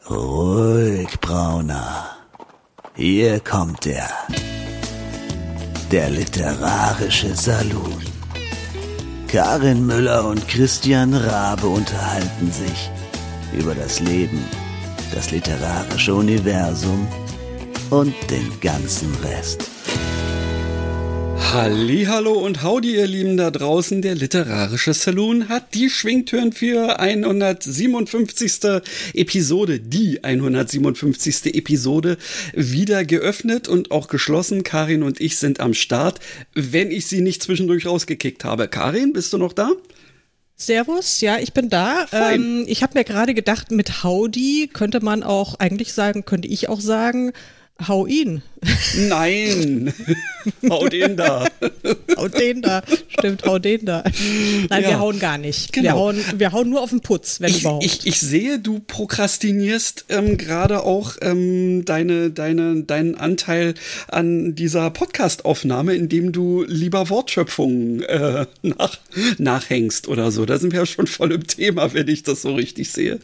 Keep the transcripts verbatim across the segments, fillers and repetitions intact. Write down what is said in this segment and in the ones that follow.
Ruhig, Brauner. Hier kommt er. Der literarische Saloon. Karin Müller und Christian Rabe unterhalten sich über das Leben, das literarische Universum und den ganzen Rest. Hallihallo und howdy, ihr Lieben da draußen. Der literarische Saloon hat die Schwingtüren für hundertsiebenundfünfzigste Episode, die hundertsiebenundfünfzigste Episode wieder geöffnet und auch geschlossen. Karin und ich sind am Start, wenn ich sie nicht zwischendurch rausgekickt habe. Karin, bist du noch da? Servus, ja, ich bin da. Ähm, ich habe mir gerade gedacht, mit howdy könnte man auch eigentlich sagen, könnte ich auch sagen, hau ihn. Nein, hau den da. Hau den da, stimmt, hau den da. Nein, ja. Wir hauen gar nicht. Genau. Wir hauen, wir hauen nur auf den Putz, wenn ich, überhaupt. Ich, ich sehe, du prokrastinierst ähm, gerade auch ähm, deine, deine, deinen Anteil an dieser Podcast-Aufnahme, indem du lieber Wortschöpfungen äh, nach, nachhängst oder so. Da sind wir ja schon voll im Thema, wenn ich das so richtig sehe.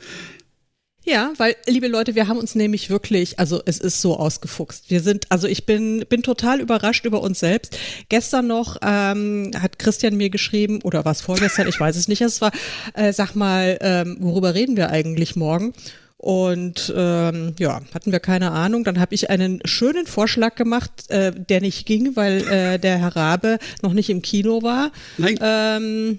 Ja, weil, liebe Leute, wir haben uns nämlich wirklich, also es ist so ausgefuchst. Wir sind, also ich bin bin total überrascht über uns selbst. Gestern noch ähm, hat Christian mir geschrieben, oder war es vorgestern, ich weiß es nicht, es war, äh, sag mal, ähm, worüber reden wir eigentlich morgen? Und ähm, ja, hatten wir keine Ahnung. Dann habe ich einen schönen Vorschlag gemacht, äh, der nicht ging, weil äh, der Herr Rabe noch nicht im Kino war. Nein. Ähm,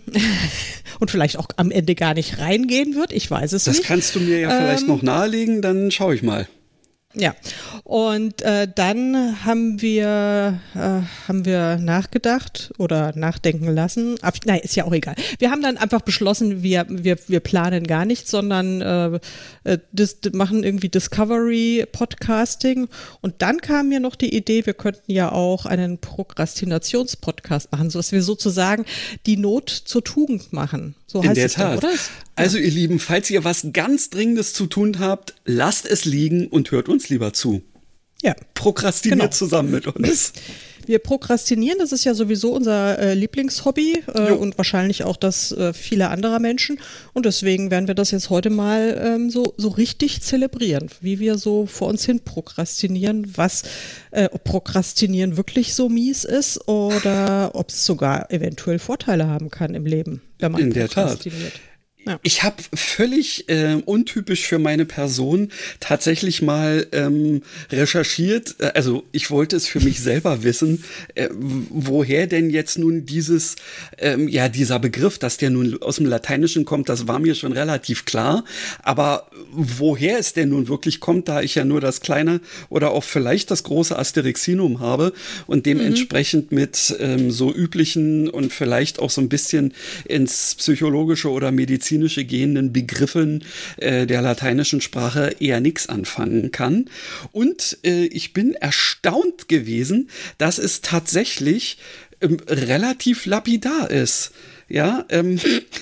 und vielleicht auch am Ende gar nicht reingehen wird. Ich weiß es das nicht. Das kannst du mir ja vielleicht ähm, noch nahelegen, dann schaue ich mal. Ja, und äh, dann haben wir äh, haben wir nachgedacht oder nachdenken lassen. Ab, nein, ist ja auch egal. Wir haben dann einfach beschlossen, wir wir wir planen gar nichts, sondern äh, äh, dis, machen irgendwie Discovery Podcasting. Und dann kam mir noch die Idee, wir könnten ja auch einen Prokrastinations-Podcast machen, so dass wir sozusagen die Not zur Tugend machen. So In heißt der es Tat. doch, oder? Also ihr Lieben, falls ihr was ganz Dringendes zu tun habt, lasst es liegen und hört uns lieber zu. Ja. Prokrastiniert Genau. zusammen mit uns. Wir prokrastinieren, das ist ja sowieso unser äh, Lieblingshobby äh, und wahrscheinlich auch das äh, vieler anderer Menschen. Und deswegen werden wir das jetzt heute mal ähm, so, so richtig zelebrieren, wie wir so vor uns hin prokrastinieren, was äh, ob Prokrastinieren wirklich so mies ist oder ob es sogar eventuell Vorteile haben kann im Leben, wenn man In der prokrastiniert. Tat. Ja. Ich habe völlig äh, untypisch für meine Person tatsächlich mal ähm, recherchiert, also ich wollte es für mich selber wissen, äh, woher denn jetzt nun dieses, ähm, ja dieser Begriff, dass der nun aus dem Lateinischen kommt, das war mir schon relativ klar, aber woher es denn nun wirklich kommt, da ich ja nur das kleine oder auch vielleicht das große Asterixinum habe und dementsprechend mhm. mit ähm, so üblichen und vielleicht auch so ein bisschen ins psychologische oder medizinische gehenden Begriffen äh, der lateinischen Sprache eher nichts anfangen kann. Und äh, ich bin erstaunt gewesen, dass es tatsächlich ähm, relativ lapidar ist. Ja, ähm,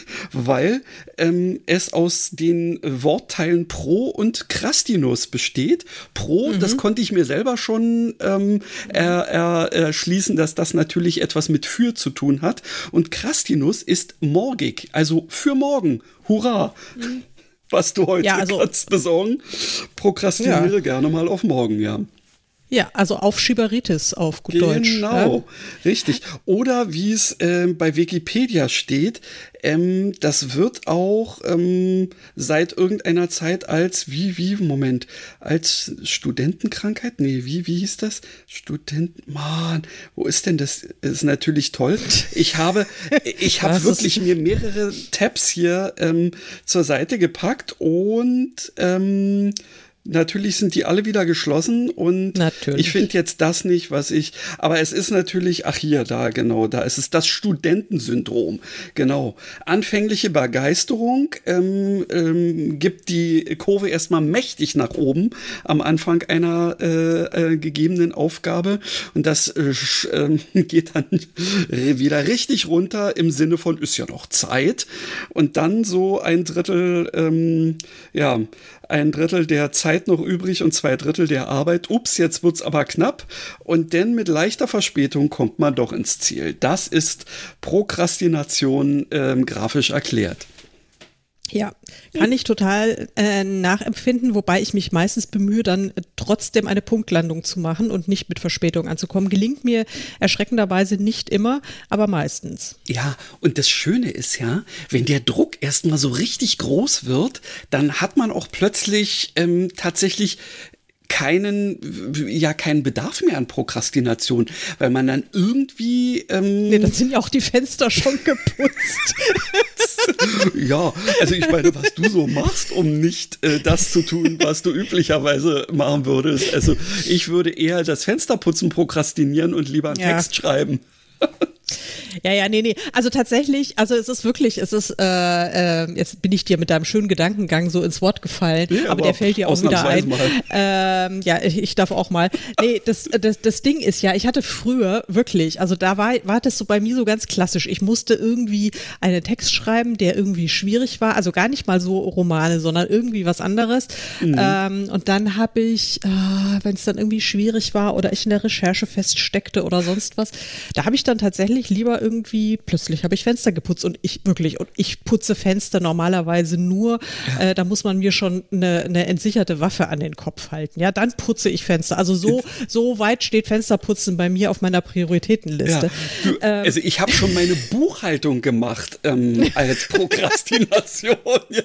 weil ähm, es aus den Wortteilen pro und crastinus besteht. Pro, mhm. das konnte ich mir selber schon ähm, er, er, erschließen, dass das natürlich etwas mit für zu tun hat. Und crastinus ist morgig, also für morgen. Hurra! Mhm. Was du heute ja, also, kannst besorgen, prokrastiniere ja. gerne mal auf morgen, ja. Ja, also Aufschieberitis auf gut genau, Deutsch. Genau, ja? Richtig. Oder wie es äh, bei Wikipedia steht, ähm, das wird auch ähm, seit irgendeiner Zeit als, wie, wie, Moment, als Studentenkrankheit? Nee, wie, wie hieß das? Studenten, Mann, wo ist denn das? Das ist natürlich toll. Ich habe, ich habe wirklich mir mehrere Tabs hier ähm, zur Seite gepackt und ähm, natürlich sind die alle wieder geschlossen und natürlich. Ich finde jetzt das nicht, was ich, aber es ist natürlich, ach hier, da, genau, da ist es das Studentensyndrom, genau. Anfängliche Begeisterung ähm, ähm, gibt die Kurve erstmal mächtig nach oben am Anfang einer äh, äh, gegebenen Aufgabe und das äh, äh, geht dann wieder richtig runter im Sinne von, ist ja noch Zeit und dann so ein Drittel, ähm, ja, ein Drittel der Zeit noch übrig und zwei Drittel der Arbeit. Ups, jetzt wird's aber knapp. Und dann mit leichter Verspätung kommt man doch ins Ziel. Das ist Prokrastination ähm, grafisch erklärt. Ja, kann ich total äh, nachempfinden, wobei ich mich meistens bemühe, dann äh, trotzdem eine Punktlandung zu machen und nicht mit Verspätung anzukommen. Gelingt mir erschreckenderweise nicht immer, aber meistens. Ja, und das Schöne ist ja, wenn der Druck erstmal so richtig groß wird, dann hat man auch plötzlich ähm, tatsächlich keinen, ja, keinen Bedarf mehr an Prokrastination, weil man dann irgendwie ähm Nee, dann sind ja auch die Fenster schon geputzt. Ja, also ich meine, was du so machst, um nicht äh, das zu tun, was du üblicherweise machen würdest. Also ich würde eher das Fensterputzen prokrastinieren und lieber einen Ja. Text schreiben. Ja, ja, nee, nee. Also tatsächlich, also es ist wirklich, es ist, äh, äh, jetzt bin ich dir mit deinem schönen Gedankengang so ins Wort gefallen, Ja, aber, aber der fällt dir auch wieder ein. ausnahmsweise Ähm, ja, ich, ich darf auch mal. Nee, das, das, das Ding ist ja, ich hatte früher wirklich, also da war, war das so bei mir so ganz klassisch. Ich musste irgendwie einen Text schreiben, der irgendwie schwierig war, also gar nicht mal so Romane, sondern irgendwie was anderes. Mhm. Ähm, und dann habe ich, äh, wenn es dann irgendwie schwierig war oder ich in der Recherche feststeckte oder sonst was, da habe ich dann tatsächlich lieber irgendwie, plötzlich habe ich Fenster geputzt und ich wirklich, und ich putze Fenster normalerweise nur, ja. äh, da muss man mir schon eine, eine entsicherte Waffe an den Kopf halten. Ja, dann putze ich Fenster. Also so, so weit steht Fensterputzen bei mir auf meiner Prioritätenliste. Ja, du, ähm, also ich habe schon meine Buchhaltung gemacht ähm, als Prokrastination, ja.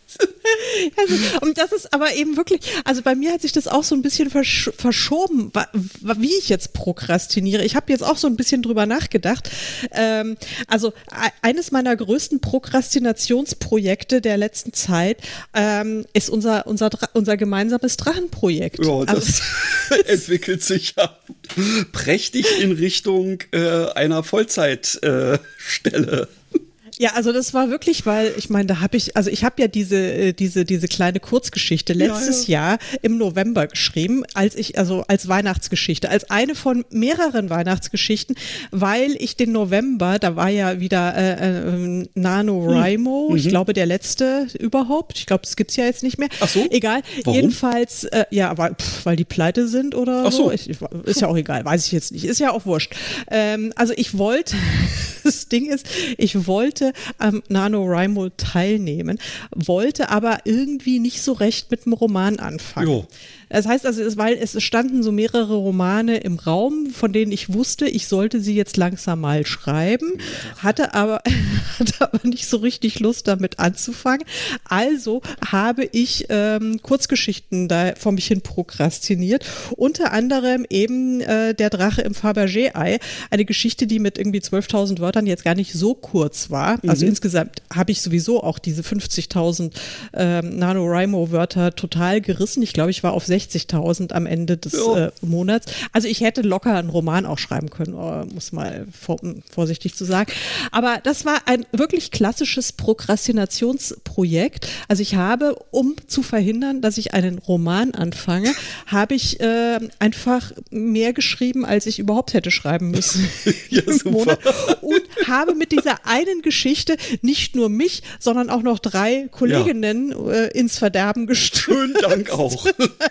Also, und das ist aber eben wirklich, also bei mir hat sich das auch so ein bisschen versch- verschoben, wa- wa- wie ich jetzt prokrastiniere. Ich habe jetzt auch so ein bisschen drüber nachgedacht. Ähm, also e- eines meiner größten Prokrastinationsprojekte der letzten Zeit ähm, ist unser, unser, Dra- unser gemeinsames Drachenprojekt. Ja, das also, entwickelt sich ja prächtig in Richtung äh, einer Vollzeitstelle. Äh, Ja, also das war wirklich, weil ich meine, da habe ich, also ich habe ja diese diese diese kleine Kurzgeschichte letztes ja, ja. Jahr im November geschrieben, als ich also als Weihnachtsgeschichte, als eine von mehreren Weihnachtsgeschichten, weil ich den November, da war ja wieder äh, äh, NaNoWriMo, hm. ich mhm. glaube der letzte überhaupt, ich glaube, das gibt's ja jetzt nicht mehr. Ach so? Egal, warum? Jedenfalls, äh, ja, aber pff, weil die pleite sind oder Ach so. so, ich, ist ja auch egal, weiß ich jetzt nicht, ist ja auch wurscht. Ähm, also ich wollte, das Ding ist, ich wollte am NaNoWriMo teilnehmen, wollte aber irgendwie nicht so recht mit dem Roman anfangen. Jo. Das heißt also, es, weil es standen so mehrere Romane im Raum, von denen ich wusste, ich sollte sie jetzt langsam mal schreiben, hatte aber, hatte aber nicht so richtig Lust damit anzufangen. Also habe ich ähm, Kurzgeschichten da vor mich hin prokrastiniert, unter anderem eben äh, Der Drache im Fabergé-Ei, eine Geschichte, die mit irgendwie zwölftausend Wörtern jetzt gar nicht so kurz war. Also mhm. insgesamt habe ich sowieso auch diese fünfzigtausend ähm, NaNoWriMo-Wörter total gerissen. Ich glaube, ich war auf sechzigtausend am Ende des äh, Monats. Also ich hätte locker einen Roman auch schreiben können, oh, muss mal vor, vorsichtig zu sagen. Aber das war ein wirklich klassisches Prokrastinationsprojekt. Also ich habe, um zu verhindern, dass ich einen Roman anfange, habe ich äh, einfach mehr geschrieben, als ich überhaupt hätte schreiben müssen. Ja, super. Und habe mit dieser einen Geschichte nicht nur mich, sondern auch noch drei Kolleginnen ja. äh, ins Verderben gestürzt. Schönen Dank auch.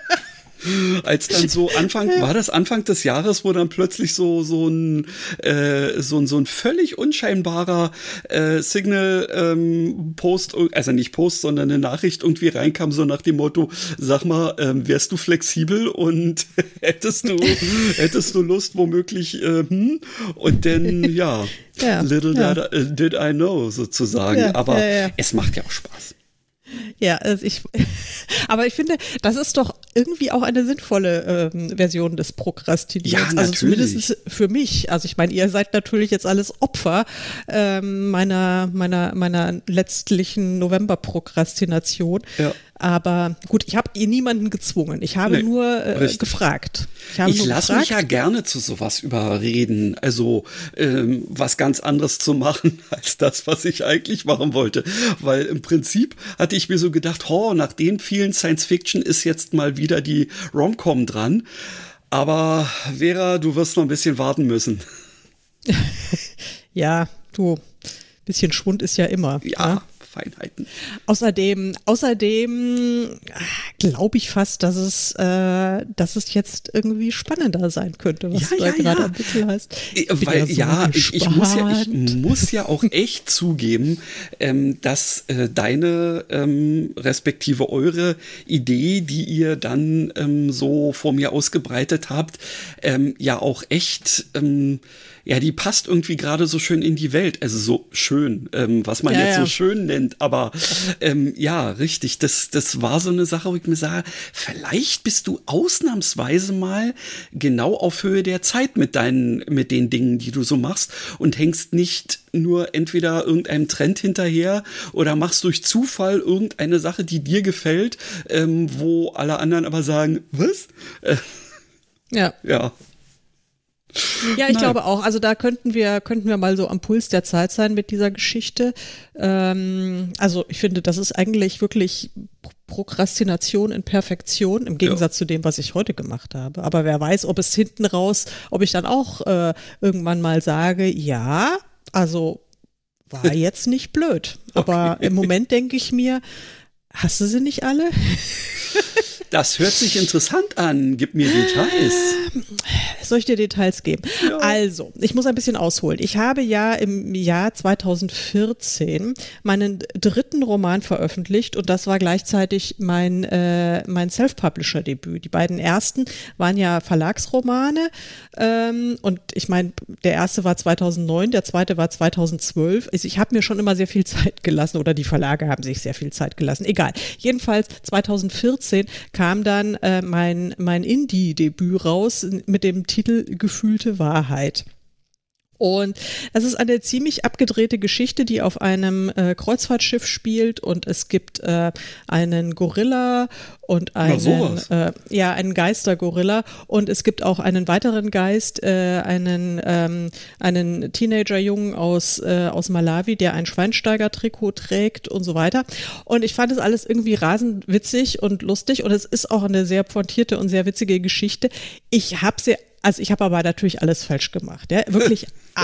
Als dann so Anfang, war das Anfang des Jahres, wo dann plötzlich so so ein äh, so ein so ein völlig unscheinbarer äh, Signal ähm, Post, also nicht Post, sondern eine Nachricht irgendwie reinkam, so nach dem Motto, sag mal, ähm, wärst du flexibel und hättest du hättest du Lust womöglich äh, hm? Und dann ja, ja little ja. Did, did I know sozusagen, ja, aber ja, ja. es macht ja auch Spaß. Ja, also ich, aber ich finde, das ist doch irgendwie auch eine sinnvolle ähm, Version des Prokrastinierens. Ja, also zumindest für mich. Also ich meine, ihr seid natürlich jetzt alles Opfer ähm, meiner, meiner, meiner letztlichen November-Prokrastination. Ja. Aber gut, ich habe niemanden gezwungen. Ich habe nee, nur äh, gefragt. Ich, ich lasse mich ja gerne zu sowas überreden. Also ähm, was ganz anderes zu machen als das, was ich eigentlich machen wollte. Weil im Prinzip hatte ich mir so gedacht, oh, nach den vielen Science-Fiction ist jetzt mal wieder die Rom-Com dran. Aber Vera, du wirst noch ein bisschen warten müssen. Ja, du, bisschen Schwund ist ja immer. Ja, ne? Feinheiten. Außerdem, außerdem glaube ich fast, dass es, äh, dass es jetzt irgendwie spannender sein könnte, was ja, du da ja, gerade ja. am Wickel hast. Ich Weil ja, so ja, ich, ich, muss ja, ich muss ja auch echt zugeben, ähm, dass äh, deine ähm, respektive eure Idee, die ihr dann ähm, so vor mir ausgebreitet habt, ähm, ja auch echt ähm, ja, die passt irgendwie gerade so schön in die Welt. Also so schön, ähm, was man ja, jetzt ja. so schön nennt. Aber ähm, ja, richtig, das, das war so eine Sache, wo ich mir sage, vielleicht bist du ausnahmsweise mal genau auf Höhe der Zeit mit deinen, mit den Dingen, die du so machst und hängst nicht nur entweder irgendeinem Trend hinterher oder machst durch Zufall irgendeine Sache, die dir gefällt, ähm, wo alle anderen aber sagen, was? Äh, ja. Ja. Ja, ich Nein. glaube auch. Also da könnten wir, könnten wir mal so am Puls der Zeit sein mit dieser Geschichte. Ähm, also ich finde, das ist eigentlich wirklich Prokrastination in Perfektion, im Gegensatz ja. zu dem, was ich heute gemacht habe. Aber wer weiß, ob es hinten raus, ob ich dann auch äh, irgendwann mal sage, ja, also war jetzt nicht blöd. Aber okay. Im Moment denke ich mir, hast du sie nicht alle? Das hört sich interessant an. Gib mir Details. Soll ich dir Details geben? Ja. Also, ich muss ein bisschen ausholen. Ich habe ja im Jahr zweitausendvierzehn meinen dritten Roman veröffentlicht und das war gleichzeitig mein, äh, mein Self-Publisher-Debüt. Die beiden ersten waren ja Verlagsromane ähm, und ich meine, der erste war zweitausendneun, der zweite war zweitausendzwölf. Also ich habe mir schon immer sehr viel Zeit gelassen oder die Verlage haben sich sehr viel Zeit gelassen. Egal. Jedenfalls zweitausendvierzehn kam dann äh, mein, mein Indie-Debüt raus mit dem Titel Gefühlte Wahrheit. Und das ist eine ziemlich abgedrehte Geschichte, die auf einem äh, Kreuzfahrtschiff spielt und es gibt äh, einen Gorilla und einen, äh, ja, einen Geistergorilla und es gibt auch einen weiteren Geist, äh, einen, ähm, einen Teenagerjungen aus, äh, aus Malawi, der ein Schweinsteiger-Trikot trägt und so weiter. Und ich fand es alles irgendwie rasend witzig und lustig und es ist auch eine sehr pointierte und sehr witzige Geschichte. Ich habe sie Also ich habe aber natürlich alles falsch gemacht, ja, wirklich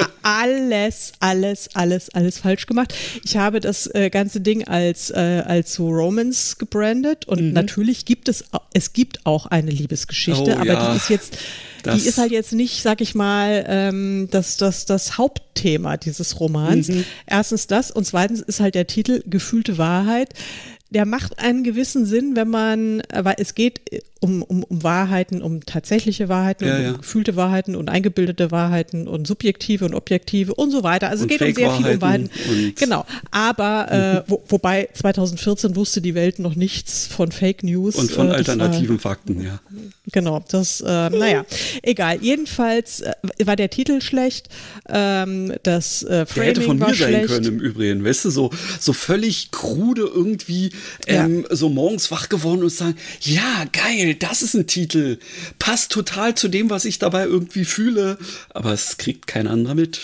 alles, alles, alles, alles falsch gemacht. Ich habe das äh, ganze Ding als äh, als so Romance gebrandet und mhm. natürlich gibt es es gibt auch eine Liebesgeschichte, oh, aber ja. die ist jetzt Das die ist halt jetzt nicht, sag ich mal, ähm, das, das, das Hauptthema dieses Romans. Mhm. Erstens das und zweitens ist halt der Titel Gefühlte Wahrheit. Der macht einen gewissen Sinn, wenn man, weil es geht um, um, um Wahrheiten, um tatsächliche Wahrheiten, ja, um ja. gefühlte Wahrheiten und eingebildete Wahrheiten und subjektive und objektive und so weiter. Also und es geht um sehr viel um Wahrheiten. Genau. Aber äh, wo, wobei zweitausendvierzehn wusste die Welt noch nichts von Fake News. Und von äh, alternativen war, Fakten, ja. Genau, das, äh, naja, egal. Jedenfalls äh, war der Titel schlecht, ähm, das äh, Framing der hätte von mir war sein schlecht. können im Übrigen, weißt du, so, so völlig krude irgendwie ähm, ja. so morgens wach geworden und sagen, ja, geil, das ist ein Titel, passt total zu dem, was ich dabei irgendwie fühle, aber es kriegt kein anderer mit.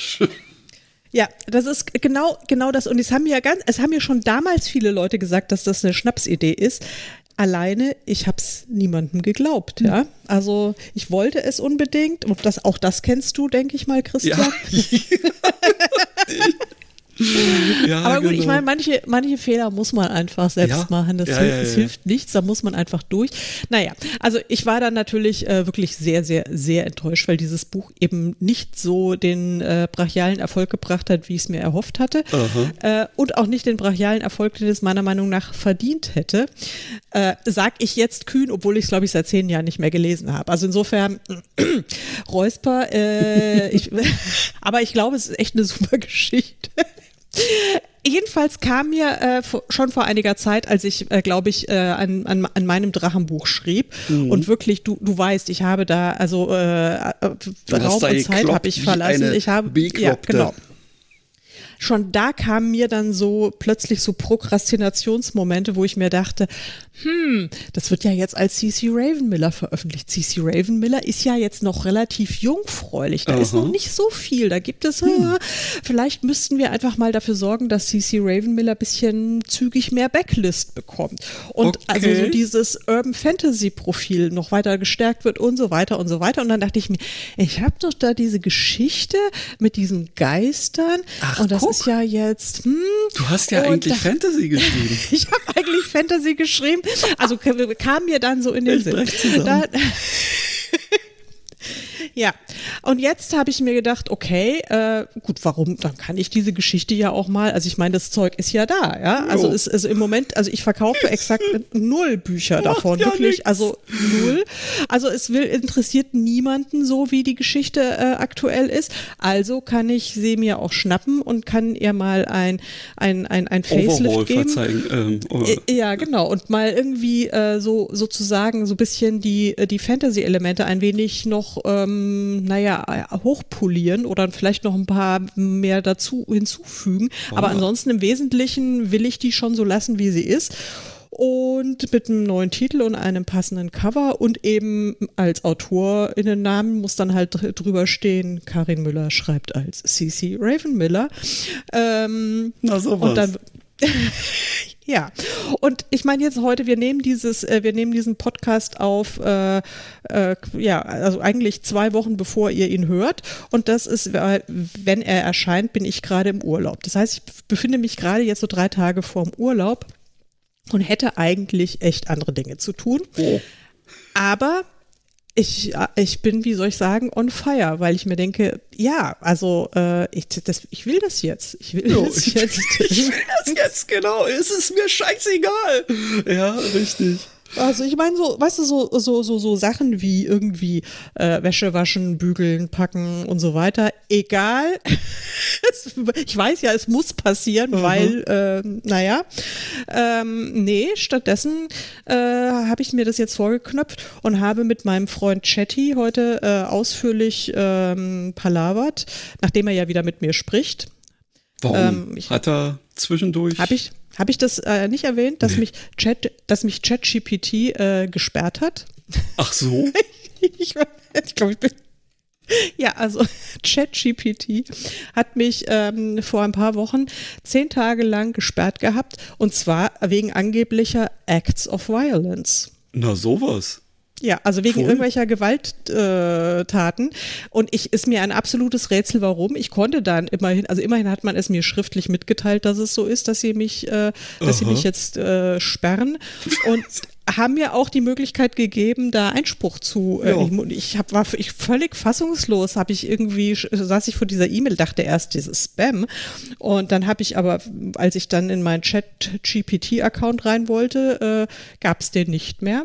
Ja, das ist genau, genau das. Und es haben ja ganz, es haben ja schon damals viele Leute gesagt, dass das eine Schnapsidee ist. Alleine, ich habe es niemandem geglaubt, ja. Also ich wollte es unbedingt und das, auch das kennst du, denke ich mal, Christian. Ja. Ja, aber gut, genau. ich meine, manche, manche Fehler muss man einfach selbst ja. machen. Das, ja, hilft, ja, ja, das ja. hilft nichts, da muss man einfach durch. Naja, also ich war dann natürlich äh, wirklich sehr, sehr, sehr enttäuscht, weil dieses Buch eben nicht so den äh, brachialen Erfolg gebracht hat, wie ich es mir erhofft hatte. Äh, und auch nicht den brachialen Erfolg, den es meiner Meinung nach verdient hätte. Äh, sag ich jetzt kühn, obwohl ich es, glaube ich, seit zehn Jahren nicht mehr gelesen habe. Also insofern, Räusper, äh, ich, aber ich glaube, es ist echt eine super Geschichte. Jedenfalls kam mir äh, schon vor einiger Zeit, als ich, äh, glaube ich, äh, an, an, an meinem Drachenbuch schrieb mhm. und wirklich, du du weißt, ich habe da, also äh, Raum und Zeit habe ich verlassen. Ich habe, ja, genau. Schon da kamen mir dann so plötzlich so Prokrastinationsmomente, wo ich mir dachte, hm, das wird ja jetzt als C C Ravenmiller veröffentlicht. C C Ravenmiller ist ja jetzt noch relativ jungfräulich. Da Aha. ist noch nicht so viel. Da gibt es, hm. äh, vielleicht müssten wir einfach mal dafür sorgen, dass C C Ravenmiller ein bisschen zügig mehr Backlist bekommt. Und okay. also so dieses Urban Fantasy Profil noch weiter gestärkt wird und so weiter und so weiter. Und dann dachte ich mir, ich habe doch da diese Geschichte mit diesen Geistern. Ach, und das ist ja jetzt, hm. Du hast ja Und eigentlich da, Fantasy geschrieben. Ich habe eigentlich Fantasy geschrieben. Also kam mir dann so in den Ich Sinn. brech zusammen. Da, ja, und jetzt habe ich mir gedacht, okay, äh, gut, warum, dann kann ich diese Geschichte ja auch mal, also ich meine, das Zeug ist ja da, ja, also Jo. ist also im Moment, also ich verkaufe exakt null Bücher Macht davon, ja wirklich, nix. also null, also es will, interessiert niemanden so, wie die Geschichte äh, aktuell ist, also kann ich sie mir auch schnappen und kann ihr mal ein, ein, ein, ein Facelift Overhaul geben. verzeihen. Ähm, oh. Ja, genau. Und mal irgendwie äh, so sozusagen so ein bisschen die, die Fantasy-Elemente ein wenig noch, ähm, naja, hochpolieren oder vielleicht noch ein paar mehr dazu hinzufügen. Oh. Aber ansonsten im Wesentlichen will ich die schon so lassen, wie sie ist. Und mit einem neuen Titel und einem passenden Cover und eben als AutorInnennamen muss dann halt dr- drüber stehen, Karin Müller schreibt als C C Ravenmiller. Ähm, Na sowas. und dann ja, und ich meine jetzt heute, wir nehmen dieses, äh, wir nehmen diesen Podcast auf, äh, äh, ja, also eigentlich zwei Wochen bevor ihr ihn hört. Und das ist, äh, wenn er erscheint, bin ich gerade im Urlaub. Das heißt, ich befinde mich gerade jetzt so drei Tage vorm Urlaub und hätte eigentlich echt andere Dinge zu tun. Oh. Aber ich, ich bin, wie soll ich sagen, on fire, weil ich mir denke, ja, also äh, ich, das, ich will das jetzt. Ich will Jo, das ich, jetzt. ich will das jetzt, genau. Es ist mir scheißegal. Ja, richtig. Also ich meine so, weißt du, so so so so Sachen wie irgendwie äh, Wäsche waschen, bügeln, packen und so weiter. Egal. Ich weiß ja, es muss passieren, mhm. weil, äh, naja, ähm, nee, stattdessen äh, habe ich mir das jetzt vorgeknöpft und habe mit meinem Freund Chatty heute äh, ausführlich ähm, palavert, nachdem er ja wieder mit mir spricht. Warum? Ähm, ich, Hat er zwischendurch? Habe ich, hab ich das äh, nicht erwähnt, dass Nee. mich Chat, dass mich ChatGPT äh, gesperrt hat? Ach so? ich ich glaube, ich bin. Ja, also ChatGPT hat mich ähm, vor ein paar Wochen zehn Tage lang gesperrt gehabt und zwar wegen angeblicher Acts of Violence. Na sowas. Ja, also wegen Voll. irgendwelcher Gewalttaten. Und ich ist mir ein absolutes Rätsel, warum. Ich konnte dann immerhin, also immerhin hat man es mir schriftlich mitgeteilt, dass es so ist, dass sie mich, äh, dass sie Aha. mich jetzt äh, sperren. Und haben mir auch die Möglichkeit gegeben, da Einspruch zu. Äh, Ja. ich ich hab, war ich völlig fassungslos, habe ich irgendwie, saß ich vor dieser E-Mail, dachte erst, dieses Spam. Und dann habe ich aber, als ich dann in meinen Chat-G P T-Account rein wollte, äh, gab es den nicht mehr.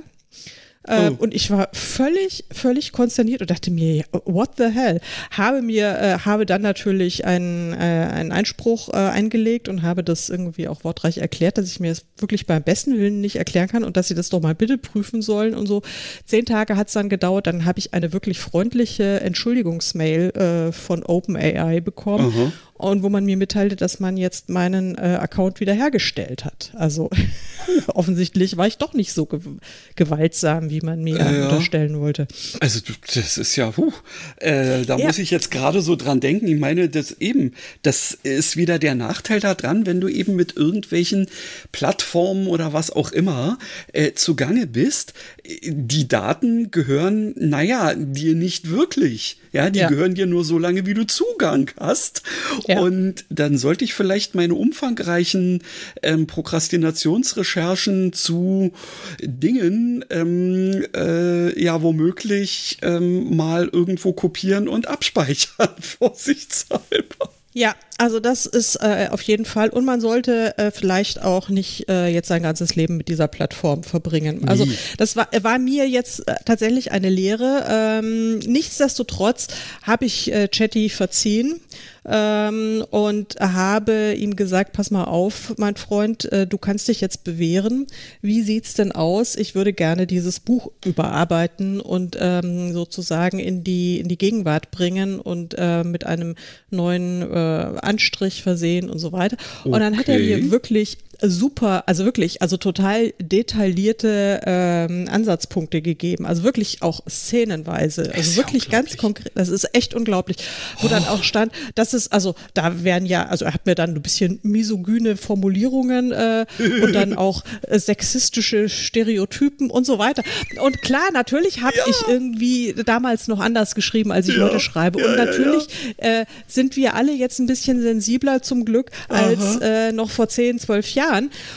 Äh, Oh. Und ich war völlig, völlig konsterniert und dachte mir, what the hell? Habe mir, äh, habe dann natürlich einen, äh, einen Einspruch äh, eingelegt und habe das irgendwie auch wortreich erklärt, dass ich mir das wirklich beim besten Willen nicht erklären kann und dass sie das doch mal bitte prüfen sollen und so. Zehn Tage hat es dann gedauert, dann habe ich eine wirklich freundliche Entschuldigungsmail äh, von OpenAI bekommen. Aha. Und wo man mir mitteilte, dass man jetzt meinen äh, Account wiederhergestellt hat. Also offensichtlich war ich doch nicht so ge gewaltsam, wie man mir Ja. unterstellen wollte. Also du- das ist ja, huh, äh, da Ja. muss ich jetzt gerade so dran denken. Ich meine, das eben, das ist wieder der Nachteil daran, wenn du eben mit irgendwelchen Plattformen oder was auch immer äh, zugange bist. Die Daten gehören, naja, dir nicht wirklich. Ja, die Ja. gehören dir nur so lange, wie du Zugang hast. Ja. Und dann sollte ich vielleicht meine umfangreichen ähm, Prokrastinationsrecherchen zu Dingen ähm, äh, ja womöglich ähm, mal irgendwo kopieren und abspeichern, vorsichtshalber. Ja, also das ist äh, auf jeden Fall. Und man sollte äh, vielleicht auch nicht äh, jetzt sein ganzes Leben mit dieser Plattform verbringen. Also Nie. das war, war mir jetzt äh, tatsächlich eine Lehre. Ähm, nichtsdestotrotz habe ich äh, Chatty verziehen. Ähm, und habe ihm gesagt, pass mal auf, mein Freund, äh, du kannst dich jetzt bewähren. Wie sieht's denn aus? Ich würde gerne dieses Buch überarbeiten und ähm, sozusagen in die in die Gegenwart bringen und äh, mit einem neuen äh, Anstrich versehen und so weiter. Und dann hat er Okay. mir wirklich super, also wirklich, also total detaillierte ähm, Ansatzpunkte gegeben, also wirklich auch szenenweise, also ist wirklich ja ganz konkret, das ist echt unglaublich, wo oh. dann auch stand, dass es, also da werden ja, also er hat mir dann ein bisschen misogyne Formulierungen äh, und dann auch äh, sexistische Stereotypen und so weiter und klar, natürlich habe ja. ich irgendwie damals noch anders geschrieben, als ich ja. heute schreibe und ja, natürlich ja, ja. Äh, sind wir alle jetzt ein bisschen sensibler zum Glück als äh, noch vor zehn, zwölf Jahren.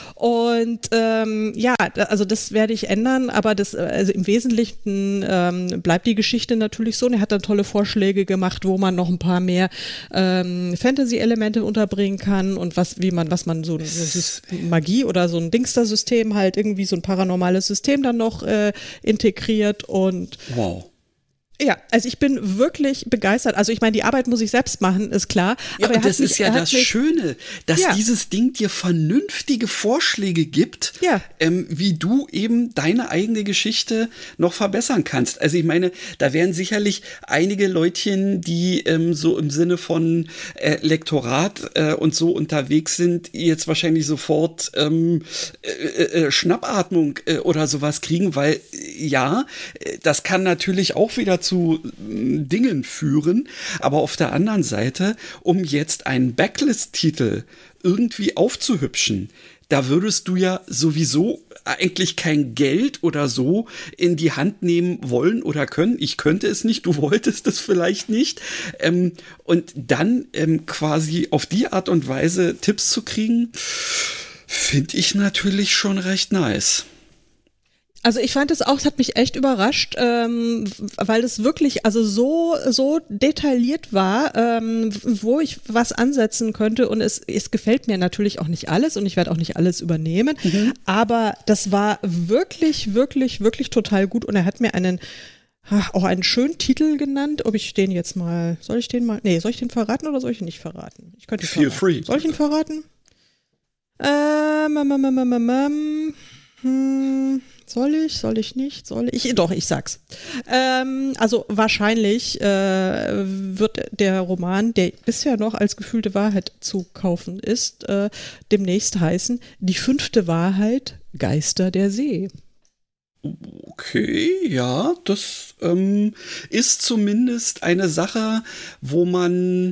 Und ähm, ja, also das werde ich ändern, aber das, also im Wesentlichen ähm, bleibt die Geschichte natürlich so. Und er hat dann tolle Vorschläge gemacht, wo man noch ein paar mehr ähm, Fantasy-Elemente unterbringen kann und was, wie man, was man so, so Magie oder so ein Dingster-System halt irgendwie so ein paranormales System dann noch äh, integriert und wow. Ja, also ich bin wirklich begeistert. Also ich meine, die Arbeit muss ich selbst machen, ist klar. Ja, aber und das mich, ist ja das mich, Schöne, dass ja. dieses Ding dir vernünftige Vorschläge gibt, ja. ähm, wie du eben deine eigene Geschichte noch verbessern kannst. Also ich meine, da wären sicherlich einige Leutchen, die ähm, so im Sinne von äh, Lektorat äh, und so unterwegs sind, jetzt wahrscheinlich sofort ähm, äh, äh, Schnappatmung äh, oder sowas kriegen, weil äh, ja, das kann natürlich auch wieder zu zu Dingen führen, aber auf der anderen Seite, um jetzt einen Backlist-Titel irgendwie aufzuhübschen, da würdest du ja sowieso eigentlich kein Geld oder so in die Hand nehmen wollen oder können. Ich könnte es nicht, du wolltest es vielleicht nicht. Ähm, und dann ähm, quasi auf die Art und Weise Tipps zu kriegen, finde ich natürlich schon recht nice. Also ich fand es auch, es hat mich echt überrascht, ähm, weil es wirklich also so so detailliert war, ähm, wo ich was ansetzen könnte und es, es gefällt mir natürlich auch nicht alles und ich werde auch nicht alles übernehmen, mhm. aber das war wirklich, wirklich, wirklich total gut und er hat mir einen auch einen schönen Titel genannt, ob ich den jetzt mal, soll ich den mal, nee, soll ich den verraten oder soll ich ihn nicht verraten? Ich könnte ihn Feel verraten. free. Soll ich ihn verraten? Ähm, ähm, ähm, ähm, ähm, ähm, hm, soll ich, soll ich nicht, soll ich? Doch, ich sag's. Ähm, also wahrscheinlich äh, wird der Roman, der bisher noch als gefühlte Wahrheit zu kaufen ist, äh, demnächst heißen Die fünfte Wahrheit, Geister der See. Okay, ja, das ähm, ist zumindest eine Sache, wo man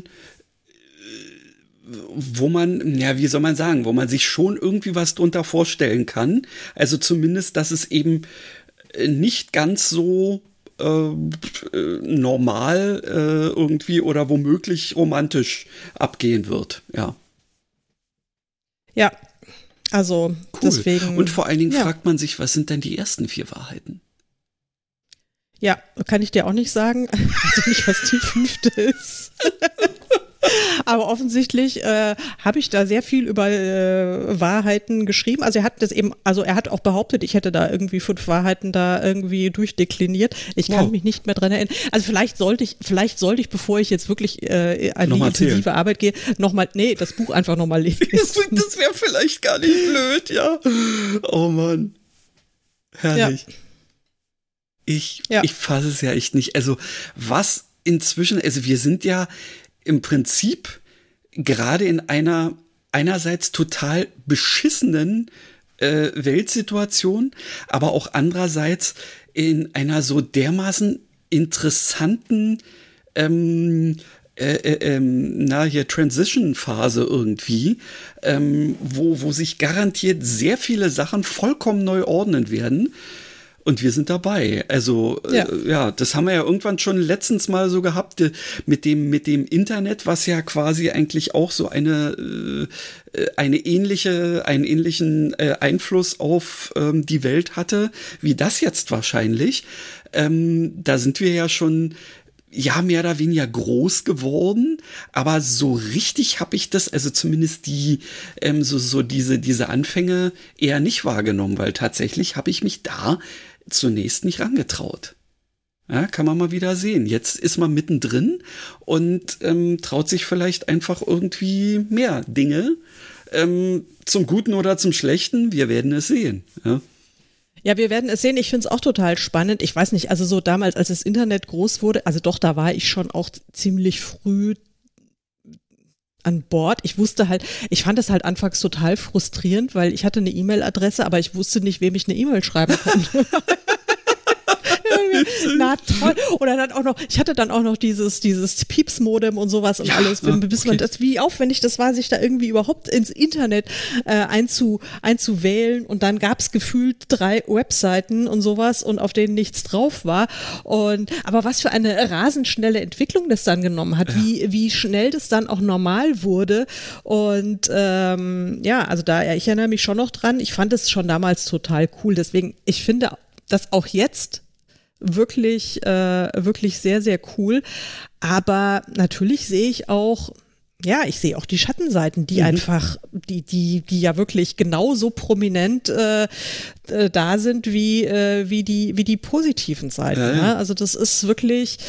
wo man, ja, wie soll man sagen, wo man sich schon irgendwie was drunter vorstellen kann. Also zumindest, dass es eben nicht ganz so äh, normal äh, irgendwie oder womöglich romantisch abgehen wird, ja. Ja, also cool. Deswegen. Und vor allen Dingen ja. fragt man sich, was sind denn die ersten vier Wahrheiten? Ja, kann ich dir auch nicht sagen. Ich weiß nicht, was die fünfte ist. Aber offensichtlich äh, habe ich da sehr viel über äh, Wahrheiten geschrieben. Also er hat das eben, also er hat auch behauptet, ich hätte da irgendwie fünf Wahrheiten da irgendwie durchdekliniert. Ich kann wow. mich nicht mehr dran erinnern. Also vielleicht sollte ich, vielleicht sollte ich, bevor ich jetzt wirklich äh, an die intensive Arbeit gehe, nochmal, nee, das Buch einfach nochmal lesen. Das, das wäre vielleicht gar nicht blöd, ja. Oh Mann. Herrlich. Ja. Ich, ja. ich fasse es ja echt nicht. Also was inzwischen, also wir sind ja im Prinzip gerade in einer einerseits total beschissenen äh, Weltsituation, aber auch andererseits in einer so dermaßen interessanten ähm, äh, äh, ähm, na hier Transition-Phase irgendwie, ähm, wo, wo sich garantiert sehr viele Sachen vollkommen neu ordnen werden. Und wir sind dabei. Also ja. Äh, ja, das haben wir ja irgendwann schon letztens mal so gehabt äh, mit dem mit dem Internet, was ja quasi eigentlich auch so eine äh, eine ähnliche einen ähnlichen äh, Einfluss auf ähm, die Welt hatte, wie das jetzt wahrscheinlich. Ähm, da sind wir ja schon ja mehr oder weniger groß geworden, aber so richtig habe ich das, also zumindest die ähm, so so diese diese Anfänge eher nicht wahrgenommen, weil tatsächlich habe ich mich da zunächst nicht rangetraut. Ja, kann man mal wieder sehen. Jetzt ist man mittendrin und ähm, traut sich vielleicht einfach irgendwie mehr Dinge. Ähm, zum Guten oder zum Schlechten, wir werden es sehen. Ja, ja wir werden es sehen. Ich finde es auch total spannend. Ich weiß nicht, also so damals, als das Internet groß wurde, also doch, da war ich schon auch ziemlich früh an Bord. Ich wusste halt, ich fand es halt anfangs total frustrierend, weil ich hatte eine E-Mail-Adresse, aber ich wusste nicht, wem ich eine E-Mail schreiben konnte. Na toll. Oder dann auch noch, ich hatte dann auch noch dieses, dieses Pieps-Modem und sowas und ja, alles, bis okay. man das, wie aufwendig das war, sich da irgendwie überhaupt ins Internet äh, einzu, einzuwählen, und dann gab es gefühlt drei Webseiten und sowas, und auf denen nichts drauf war. Und aber was für eine rasend schnelle Entwicklung das dann genommen hat, ja. wie, wie schnell das dann auch normal wurde. Und ähm, ja, also da, ja, ich erinnere mich schon noch dran, ich fand es schon damals total cool. Deswegen, ich finde, dass auch jetzt wirklich, äh, wirklich sehr, sehr cool. Aber natürlich sehe ich auch, ja, ich sehe auch die Schattenseiten, die mhm. einfach, die, die, die ja wirklich genauso prominent äh, äh, da sind wie, äh, wie die, wie die positiven Seiten. Ja, ja. Ne? Also das ist wirklich.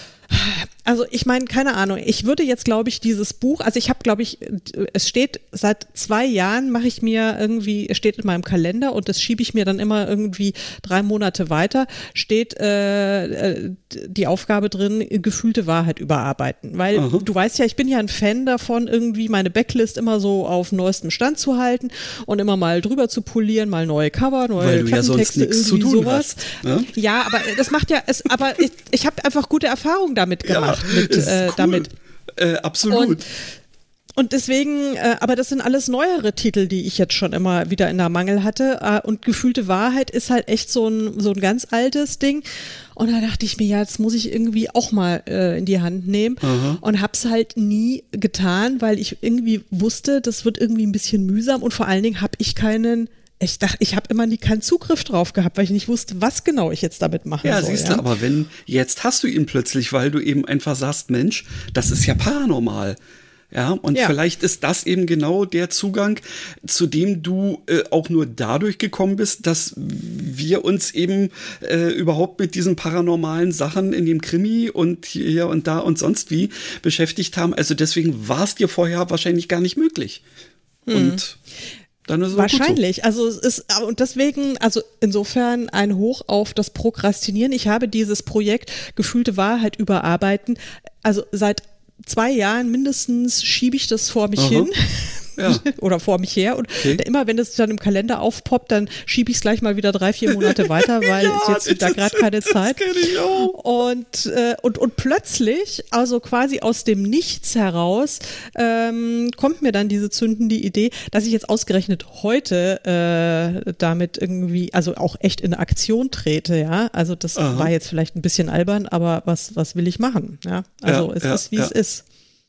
Also ich meine, keine Ahnung, ich würde jetzt, glaube ich, dieses Buch, also ich habe, glaube ich, es steht seit zwei Jahren, mache ich mir irgendwie, es steht in meinem Kalender, und das schiebe ich mir dann immer irgendwie drei Monate weiter, steht äh, die Aufgabe drin, gefühlte Wahrheit überarbeiten. Weil Aha. du weißt ja, ich bin ja ein Fan davon, irgendwie meine Backlist immer so auf neuestem Stand zu halten und immer mal drüber zu polieren, mal neue Cover, neue Weil du ja sonst nichts zu tun sowas. hast. Ne? Ja, aber das macht ja, es, aber ich, ich habe einfach gute Erfahrungen damit gemacht. Ja, mit, äh, cool. damit. Äh, absolut. Und, und deswegen, äh, aber das sind alles neuere Titel, die ich jetzt schon immer wieder in der Mangel hatte. Äh, und gefühlte Wahrheit ist halt echt so ein, so ein ganz altes Ding. Und da dachte ich mir, ja, jetzt muss ich irgendwie auch mal äh, in die Hand nehmen. Aha. Und hab's halt nie getan, weil ich irgendwie wusste, das wird irgendwie ein bisschen mühsam, und vor allen Dingen habe ich keinen Ich dachte, ich habe immer nie keinen Zugriff drauf gehabt, weil ich nicht wusste, was genau ich jetzt damit machen ja, soll. Siehst ja, siehst du, aber wenn, jetzt hast du ihn plötzlich, weil du eben einfach sagst, Mensch, das ist ja paranormal. Ja, und ja. vielleicht ist das eben genau der Zugang, zu dem du äh, auch nur dadurch gekommen bist, dass wir uns eben äh, überhaupt mit diesen paranormalen Sachen in dem Krimi und hier und da und sonst wie beschäftigt haben. Also deswegen war es dir vorher wahrscheinlich gar nicht möglich. Hm. Und dann ist es wahrscheinlich. So. Also es ist, und deswegen, also insofern ein Hoch auf das Prokrastinieren. Ich habe dieses Projekt gefühlte Wahrheit überarbeiten. Also seit zwei Jahren mindestens schiebe ich das vor mich Aha. hin. Ja. Oder vor mich her. Und okay. immer wenn es dann im Kalender aufpoppt, dann schiebe ich es gleich mal wieder drei, vier Monate weiter, weil ja, es jetzt da gerade keine Zeit. Das kenn ich auch. Und, äh, und, und plötzlich, also quasi aus dem Nichts heraus, ähm, kommt mir dann diese zündende Idee, dass ich jetzt ausgerechnet heute äh, damit irgendwie, also auch echt in Aktion trete, ja. Also das Aha. war jetzt vielleicht ein bisschen albern, aber was, was will ich machen? Ja. Also ja, es ja, ist, wie ja. es ist.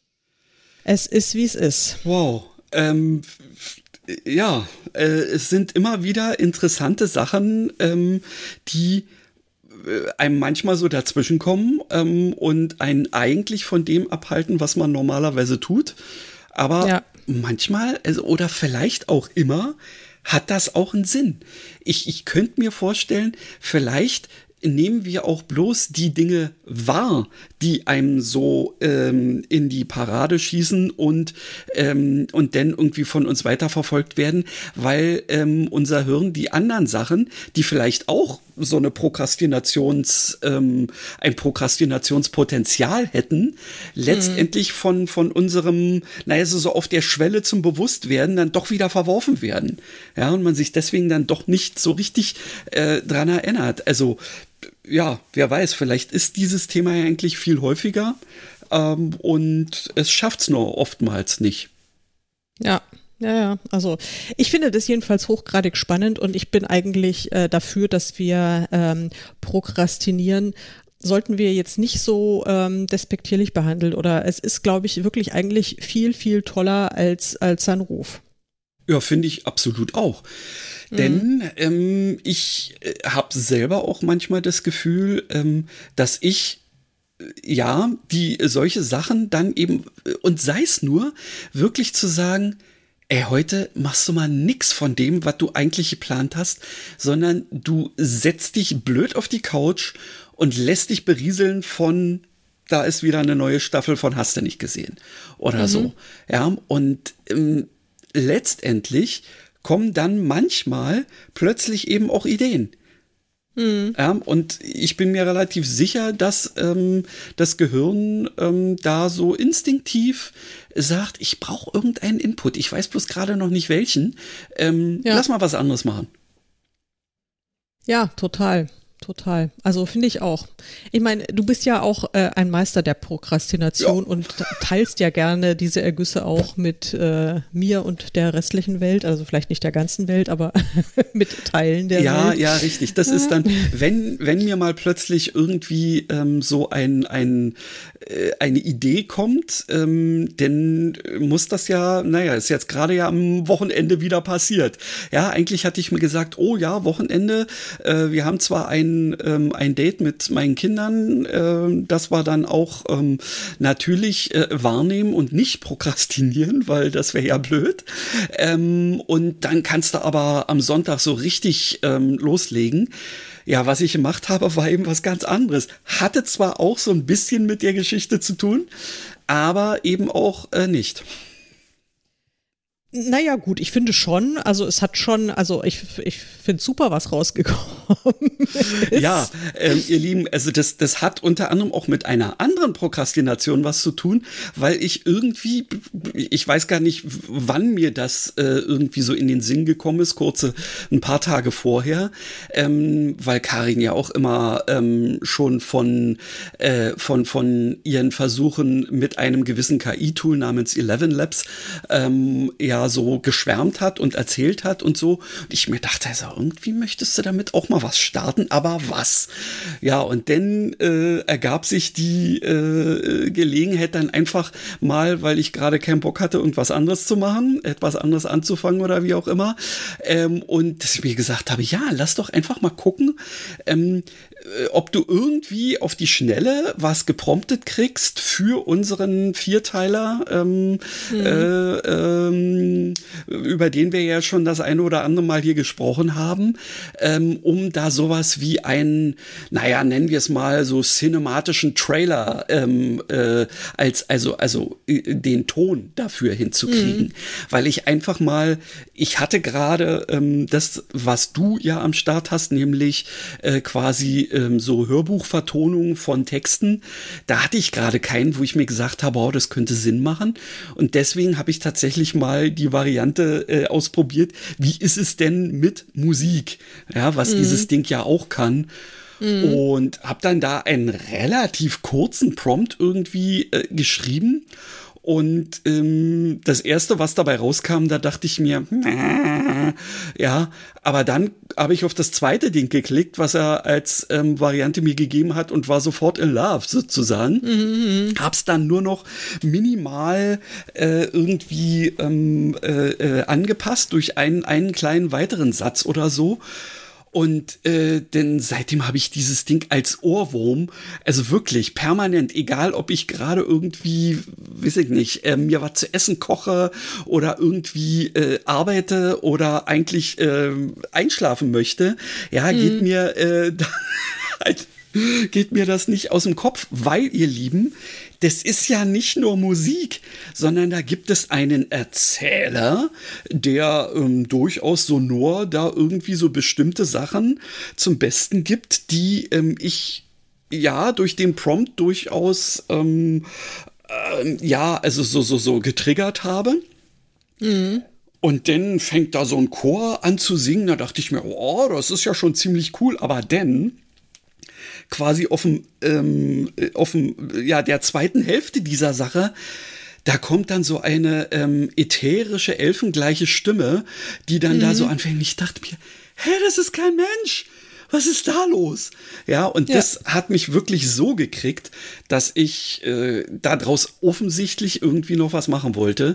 Es ist, wie es ist. Wow. Ähm, ja, äh, es sind immer wieder interessante Sachen, ähm, die äh, einem manchmal so dazwischenkommen ähm, und einen eigentlich von dem abhalten, was man normalerweise tut. Aber ja. manchmal, also, oder vielleicht auch immer, hat das auch einen Sinn. Ich, ich könnte mir vorstellen, vielleicht nehmen wir auch bloß die Dinge wahr, die einem so ähm, in die Parade schießen und, ähm, und dann irgendwie von uns weiterverfolgt werden, weil ähm, unser Hirn die anderen Sachen, die vielleicht auch so eine Prokrastinations, ähm, ein Prokrastinationspotenzial hätten, letztendlich mhm. von, von unserem, naja, so, so auf der Schwelle zum Bewusstwerden dann doch wieder verworfen werden. Ja, und man sich deswegen dann doch nicht so richtig äh, dran erinnert. Also, ja, wer weiß, vielleicht ist dieses Thema ja eigentlich viel häufiger ähm, und es schafft's nur oftmals nicht. Ja. Ja, ja, also ich finde das jedenfalls hochgradig spannend, und ich bin eigentlich äh, dafür, dass wir ähm, prokrastinieren, sollten wir jetzt nicht so ähm, despektierlich behandeln, oder es ist, glaube ich, wirklich eigentlich viel, viel toller als, als sein Ruf. Ja, finde ich absolut auch. Mhm. Denn ähm, ich äh, habe selber auch manchmal das Gefühl, ähm, dass ich ja, die solche Sachen dann eben, und sei es nur, wirklich zu sagen, ey, heute machst du mal nix von dem, was du eigentlich geplant hast, sondern du setzt dich blöd auf die Couch und lässt dich berieseln von, da ist wieder eine neue Staffel von Hast du nicht gesehen oder mhm. so. Ja, und ähm, letztendlich kommen dann manchmal plötzlich eben auch Ideen. Mhm. Ja, und ich bin mir relativ sicher, dass ähm, das Gehirn ähm, da so instinktiv sagt, ich brauche irgendeinen Input. Ich weiß bloß gerade noch nicht welchen. Ähm, ja. Lass mal was anderes machen. Ja, total. Total. Also finde ich auch. Ich meine, du bist ja auch äh, ein Meister der Prokrastination ja. und teilst ja gerne diese Ergüsse auch mit äh, mir und der restlichen Welt, also vielleicht nicht der ganzen Welt, aber mit Teilen der ja, Welt. Ja, ja, richtig. Das ist dann, wenn wenn mir mal plötzlich irgendwie ähm, so ein ein äh, eine Idee kommt, ähm, dann muss das ja, naja, ist jetzt gerade ja am Wochenende wieder passiert. Ja, eigentlich hatte ich mir gesagt, oh ja, Wochenende, äh, wir haben zwar ein Ähm, ein Date mit meinen Kindern, äh, das war dann auch ähm, natürlich äh, wahrnehmen und nicht prokrastinieren, weil das wäre ja blöd. Ähm, und dann kannst du aber am Sonntag so richtig ähm, loslegen. Ja, was ich gemacht habe, war eben was ganz anderes. Hatte zwar auch so ein bisschen mit der Geschichte zu tun, aber eben auch äh, nicht. Naja, gut, ich finde schon, also es hat schon, also ich, ich finde super, was rausgekommen ist. Ja, ähm, ihr Lieben, also das, das hat unter anderem auch mit einer anderen Prokrastination was zu tun, weil ich irgendwie, ich weiß gar nicht, wann mir das äh, irgendwie so in den Sinn gekommen ist, kurze, ein paar Tage vorher, ähm, weil Karin ja auch immer ähm, schon von, äh, von, von ihren Versuchen mit einem gewissen K I-Tool namens Eleven Labs ähm, ja so geschwärmt hat und erzählt hat und so. Und ich mir dachte, also irgendwie möchtest du damit auch mal was starten, aber was? Ja, und dann äh, ergab sich die äh, Gelegenheit dann einfach mal, weil ich gerade keinen Bock hatte, irgendwas anderes zu machen, etwas anderes anzufangen oder wie auch immer. Ähm, und dass ich mir gesagt habe, ja, lass doch einfach mal gucken, ähm, ob du irgendwie auf die Schnelle was gepromptet kriegst für unseren Vierteiler, ähm, mhm. äh, ähm, über den wir ja schon das eine oder andere Mal hier gesprochen haben, ähm, um da sowas wie einen, naja, nennen wir es mal so cinematischen Trailer ähm, äh, als, also, also äh, den Ton dafür hinzukriegen. Mhm. Weil ich einfach mal, ich hatte gerade ähm, das, was du ja am Start hast, nämlich äh, quasi ähm, so Hörbuchvertonungen von Texten. Da hatte ich gerade keinen, wo ich mir gesagt habe, oh, das könnte Sinn machen. Und deswegen habe ich tatsächlich mal die Variante äh, ausprobiert. Wie ist es denn mit Musik? Ja, was mhm. dieses Ding ja auch kann. Mhm. Und habe dann da einen relativ kurzen Prompt irgendwie äh, geschrieben. Und ähm, das Erste, was dabei rauskam, da dachte ich mir, nah, ja, aber dann habe ich auf das zweite Ding geklickt, was er als ähm, Variante mir gegeben hat und war sofort in love sozusagen. Mhm. Hab's dann nur noch minimal äh, irgendwie ähm, äh, äh, angepasst durch einen, einen kleinen weiteren Satz oder so. Und äh, denn seitdem habe ich dieses Ding als Ohrwurm, also wirklich permanent, egal ob ich gerade irgendwie, weiß ich nicht, äh, mir was zu essen koche oder irgendwie äh, arbeite oder eigentlich äh, einschlafen möchte, ja, mhm. geht mir äh, halt, geht mir das nicht aus dem Kopf, weil, ihr Lieben, das ist ja nicht nur Musik, sondern da gibt es einen Erzähler, der ähm, durchaus sonor da irgendwie so bestimmte Sachen zum Besten gibt, die ähm, ich ja durch den Prompt durchaus ähm, äh, ja, also so, so, so getriggert habe. Mhm. Und dann fängt da so ein Chor an zu singen, da dachte ich mir, oh, das ist ja schon ziemlich cool, aber denn quasi auf dem, ähm, auf dem, ja, der zweiten Hälfte dieser Sache, da kommt dann so eine ähm, ätherische, elfengleiche Stimme, die dann mhm. da so anfängt. Ich dachte mir, hä, das ist kein Mensch. Was ist da los? Ja, und ja. das hat mich wirklich so gekriegt, dass ich äh, daraus offensichtlich irgendwie noch was machen wollte.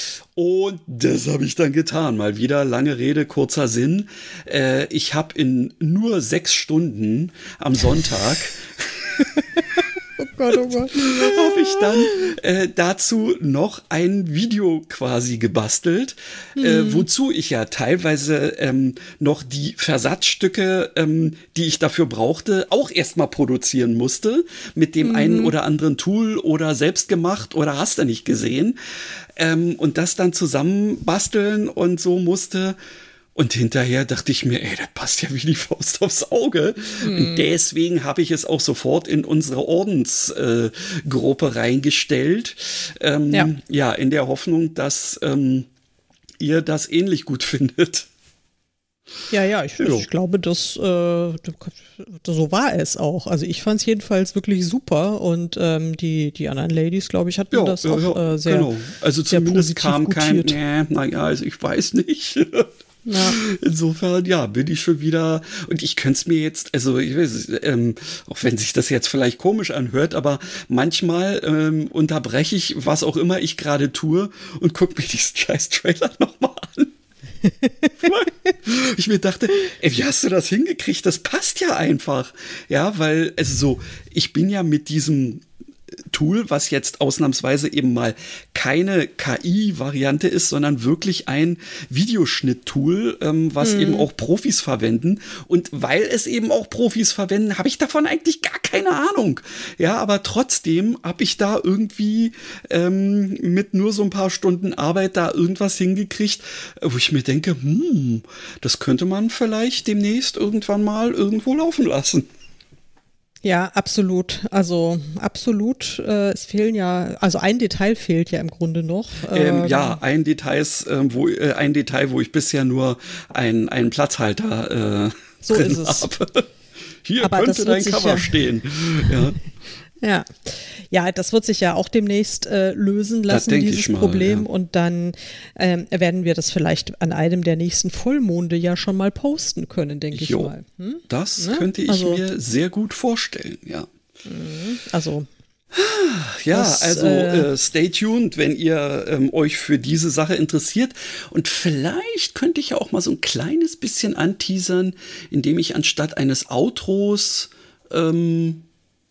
Und das habe ich dann getan. Mal wieder lange Rede, kurzer Sinn. Äh, ich habe in nur sechs Stunden am Sonntag oh Gott, oh Gott. habe ich dann äh, dazu noch ein Video quasi gebastelt, mhm. äh, wozu ich ja teilweise ähm, noch die Versatzstücke, ähm, die ich dafür brauchte, auch erstmal produzieren musste, mit dem mhm. einen oder anderen Tool oder selbst gemacht oder hast du nicht gesehen. Ähm, und das dann zusammen basteln und so musste. Und hinterher dachte ich mir, ey, das passt ja wie die Faust aufs Auge. Mhm. Und deswegen habe ich es auch sofort in unsere Ordensgruppe äh, reingestellt. Ähm, ja. ja, in der Hoffnung, dass ähm, ihr das ähnlich gut findet. Ja, ja, ich, ich glaube, das, äh, so war es auch. Also ich fand es jedenfalls wirklich super und ähm, die, die anderen Ladies, glaube ich, hatten ja, das ja, auch ja, äh, sehr genau. Also zumindest kam kein, nee, naja, also ich weiß nicht. Ja. Insofern, ja, bin ich schon wieder, und ich könnte es mir jetzt, also ich weiß, ähm, auch wenn sich das jetzt vielleicht komisch anhört, aber manchmal ähm, unterbreche ich, was auch immer ich gerade tue und gucke mir diesen scheiß Trailer nochmal an. Ich mir dachte, ey, wie hast du das hingekriegt? Das passt ja einfach. Ja, weil, also so, ich bin ja mit diesem Tool, was jetzt ausnahmsweise eben mal keine K I-Variante ist, sondern wirklich ein Videoschnitt-Tool, ähm, was mhm. eben auch Profis verwenden. Und weil es eben auch Profis verwenden, habe ich davon eigentlich gar keine Ahnung. Ja, aber trotzdem habe ich da irgendwie ähm, mit nur so ein paar Stunden Arbeit da irgendwas hingekriegt, wo ich mir denke, hm, das könnte man vielleicht demnächst irgendwann mal irgendwo laufen lassen. Ja, absolut. Also absolut. Äh, es fehlen ja, also ein Detail fehlt ja im Grunde noch. Ähm, ähm, ja, ein Detail, äh, wo äh, ein Detail, wo ich bisher nur ein, einen Platzhalter äh, so drin ist es. habe. Hier Aber könnte dein Cover ja stehen. Ja. Ja. Ja, das wird sich ja auch demnächst äh, lösen lassen, dieses mal, Problem. Ja. Und dann ähm, werden wir das vielleicht an einem der nächsten Vollmonde ja schon mal posten können, denke ich mal. Hm? Das ne? könnte ich also, mir sehr gut vorstellen, ja. Also. Ja, das, also äh, stay tuned, wenn ihr ähm, euch für diese Sache interessiert. Und vielleicht könnte ich ja auch mal so ein kleines bisschen anteasern, indem ich anstatt eines Outros ähm,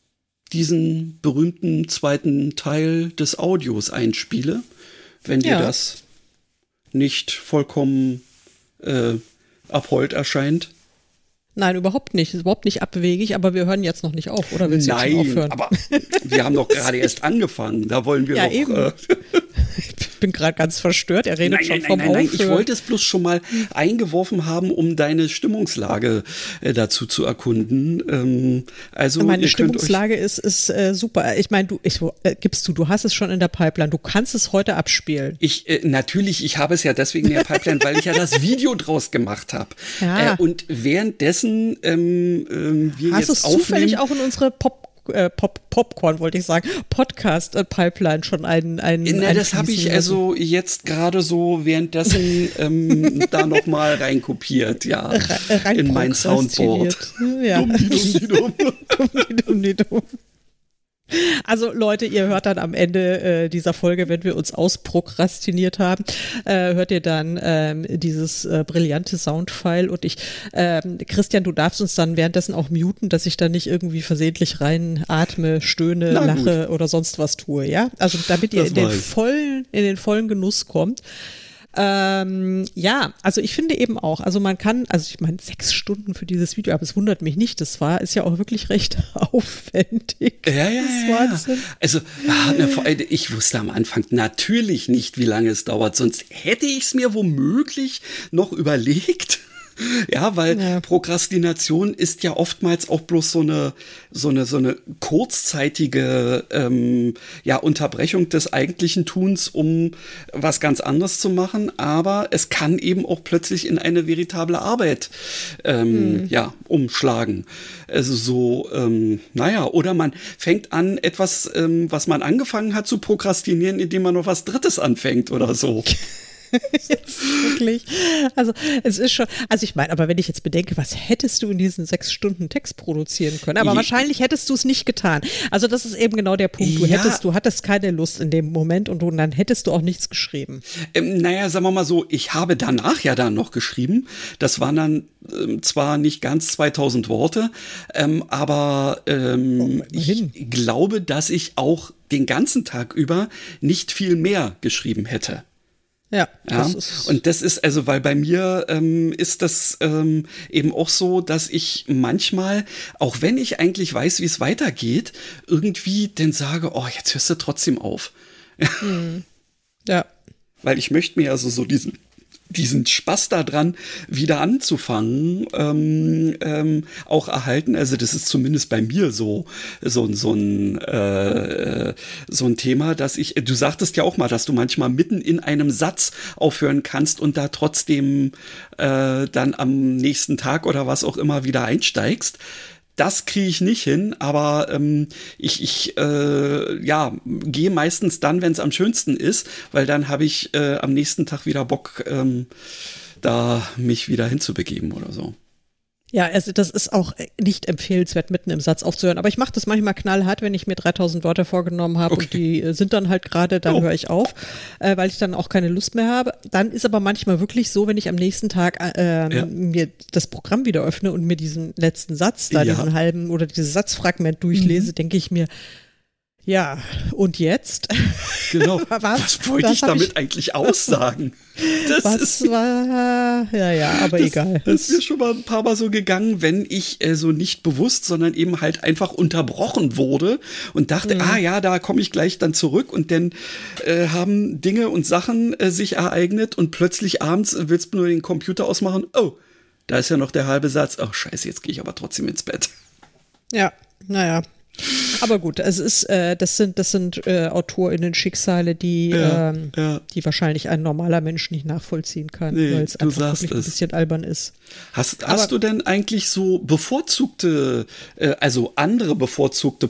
diesen berühmten zweiten Teil des Audios einspiele, wenn dir ja. das nicht vollkommen äh, abhold erscheint. Nein, überhaupt nicht. Ist überhaupt nicht abwegig, aber wir hören jetzt noch nicht auf, oder willst du Nein, jetzt schon aufhören? Aber wir haben doch gerade erst angefangen. Da wollen wir ja, doch... Eben. Äh, ich bin gerade ganz verstört. Er redet nein, schon nein, vom nein, nein, Aufhören. Ich wollte es bloß schon mal eingeworfen haben, um deine Stimmungslage äh, dazu zu erkunden. Ähm, also Meine Stimmungslage ist, ist äh, super. Ich meine, du ich, äh, gibst du, du hast es schon in der Pipeline. Du kannst es heute abspielen. Ich äh, natürlich, ich habe es ja deswegen in der Pipeline, weil ich ja das Video draus gemacht habe. Ja. Äh, und währenddessen ähm, ähm, wir hast jetzt aufnehmen. Hast du es zufällig auch in unsere Pop Äh, Pop, Popcorn, wollte ich sagen, Podcast-Pipeline schon einen, einen Na, das habe ich also jetzt gerade so währenddessen ähm, da nochmal reinkopiert, ja, rein in mein Soundboard. Ja. Dumm, die dumm, die dumm. dumm, die dumm, die dumm. Also Leute, ihr hört dann am Ende äh, dieser Folge, wenn wir uns ausprokrastiniert haben, äh, hört ihr dann ähm, dieses äh, brillante Soundfile und ich, ähm, Christian, du darfst uns dann währenddessen auch muten, dass ich da nicht irgendwie versehentlich rein atme, stöhne, Na, lache gut. oder sonst was tue, ja? Also damit ihr in den vollen, in den vollen Genuss kommt. Ähm, ja, also ich finde eben auch, also man kann, also ich meine, sechs Stunden für dieses Video, aber es wundert mich nicht, das war, ist ja auch wirklich recht aufwendig. Ja, ja, ja, ja. Also, ich wusste am Anfang natürlich nicht, wie lange es dauert, sonst hätte ich es mir womöglich noch überlegt. Ja, weil ja. Prokrastination ist ja oftmals auch bloß so eine so eine so eine kurzzeitige ähm, ja Unterbrechung des eigentlichen Tuns, um was ganz anderes zu machen. Aber es kann eben auch plötzlich in eine veritable Arbeit ähm, hm. ja umschlagen. Also so ähm, naja, oder man fängt an etwas, ähm, was man angefangen hat zu prokrastinieren, indem man noch was Drittes anfängt oder so. Jetzt wirklich. Also es ist schon, also ich meine, aber wenn ich jetzt bedenke, was hättest du in diesen sechs Stunden Text produzieren können? Aber ja. wahrscheinlich hättest du es nicht getan. Also das ist eben genau der Punkt. Du ja. hättest, du hattest keine Lust in dem Moment und, du, und dann hättest du auch nichts geschrieben. Ähm, naja, sagen wir mal so, ich habe danach ja dann noch geschrieben. Das waren dann ähm, zwar nicht ganz zweitausend Worte, ähm, aber ähm, oh, ich glaube, dass ich auch den ganzen Tag über nicht viel mehr geschrieben hätte. Ja, ja. Das ist und das ist also, weil bei mir ähm, ist das ähm, eben auch so, dass ich manchmal, auch wenn ich eigentlich weiß, wie es weitergeht, irgendwie dann sage, oh, jetzt hörst du trotzdem auf. Mhm. Ja. Weil ich möchte mir also so diesen diesen Spaß daran wieder anzufangen, ähm, ähm, auch erhalten. Also das ist zumindest bei mir so so so ein äh, so ein Thema, dass ich. Du sagtest ja auch mal, dass du manchmal mitten in einem Satz aufhören kannst und da trotzdem äh, dann am nächsten Tag oder was auch immer wieder einsteigst. Das kriege ich nicht hin, aber ähm, ich, ich äh, ja, gehe meistens dann, wenn es am schönsten ist, weil dann habe ich äh, am nächsten Tag wieder Bock, ähm, da mich wieder hinzubegeben oder so. Ja, also das ist auch nicht empfehlenswert, mitten im Satz aufzuhören. Aber ich mache das manchmal knallhart, wenn ich mir dreitausend Wörter vorgenommen habe okay. und die sind dann halt gerade, dann oh. höre ich auf, äh, weil ich dann auch keine Lust mehr habe. Dann ist aber manchmal wirklich so, wenn ich am nächsten Tag äh, ja. mir das Programm wieder öffne und mir diesen letzten Satz, da ja. diesen halben oder dieses Satzfragment durchlese, mhm. denke ich mir, ja, und jetzt? Genau. was, was wollte was ich damit ich eigentlich aussagen? Das was ist, war, ja, ja, aber das, egal. Das ist mir schon mal ein paar Mal so gegangen, wenn ich äh, so nicht bewusst, sondern eben halt einfach unterbrochen wurde und dachte, mhm. ah ja, da komme ich gleich dann zurück und dann äh, haben Dinge und Sachen äh, sich ereignet und plötzlich abends willst du nur den Computer ausmachen, oh, da ist ja noch der halbe Satz, ach scheiße, jetzt gehe ich aber trotzdem ins Bett. Ja, naja. Aber gut, es ist, äh, das sind, das sind äh, AutorInnen-Schicksale, die, ja, ähm, ja. die wahrscheinlich ein normaler Mensch nicht nachvollziehen kann, nee, weil es einfach wirklich ein bisschen albern ist. Hast, hast du denn eigentlich so bevorzugte, äh, also andere bevorzugte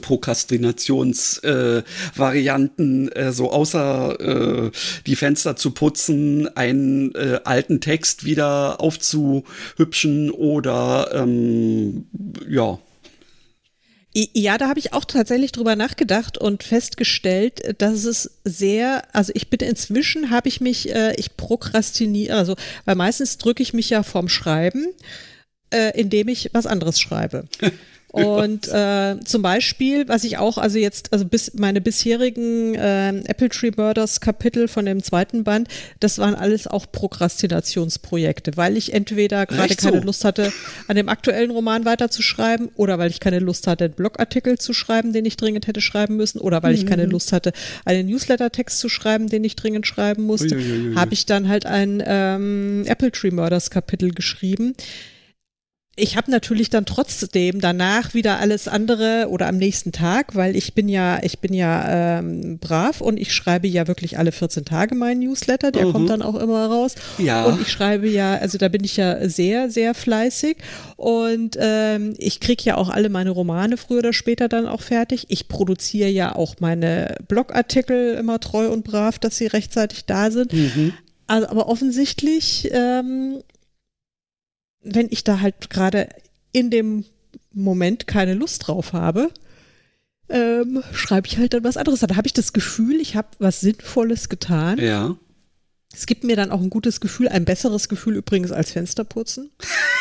Prokrastinationsvarianten, äh, äh, so außer äh, die Fenster zu putzen, einen äh, alten Text wieder aufzuhübschen oder ähm, ja. Ja, da habe ich auch tatsächlich drüber nachgedacht und festgestellt, dass es sehr, also ich bin inzwischen, habe ich mich, äh, ich prokrastiniere, also weil meistens drücke ich mich ja vorm Schreiben, äh, indem ich was anderes schreibe. Und äh, zum Beispiel, was ich auch, also jetzt, also bis meine bisherigen äh, Apple Tree Murders Kapitel von dem zweiten Band, das waren alles auch Prokrastinationsprojekte, weil ich entweder gerade keine so? Lust hatte, an dem aktuellen Roman weiterzuschreiben oder weil ich keine Lust hatte, einen Blogartikel zu schreiben, den ich dringend hätte schreiben müssen oder weil ich keine Lust hatte, einen Newsletter-Text zu schreiben, den ich dringend schreiben musste, habe ich dann halt ein ähm, Apple Tree Murders Kapitel geschrieben. Ich habe natürlich dann trotzdem danach wieder alles andere oder am nächsten Tag, weil ich bin ja, ich bin ja ähm, brav und ich schreibe ja wirklich alle vierzehn Tage meinen Newsletter, der mhm. kommt dann auch immer raus. Ja. Und ich schreibe ja, also da bin ich ja sehr, sehr fleißig und ähm, ich kriege ja auch alle meine Romane früher oder später dann auch fertig. Ich produziere ja auch meine Blogartikel immer treu und brav, dass sie rechtzeitig da sind. Mhm. Also, aber offensichtlich ähm, wenn ich da halt gerade in dem Moment keine Lust drauf habe, ähm, schreibe ich halt dann was anderes. Da habe ich das Gefühl, ich habe was Sinnvolles getan. Ja. Es gibt mir dann auch ein gutes Gefühl, ein besseres Gefühl übrigens als Fensterputzen.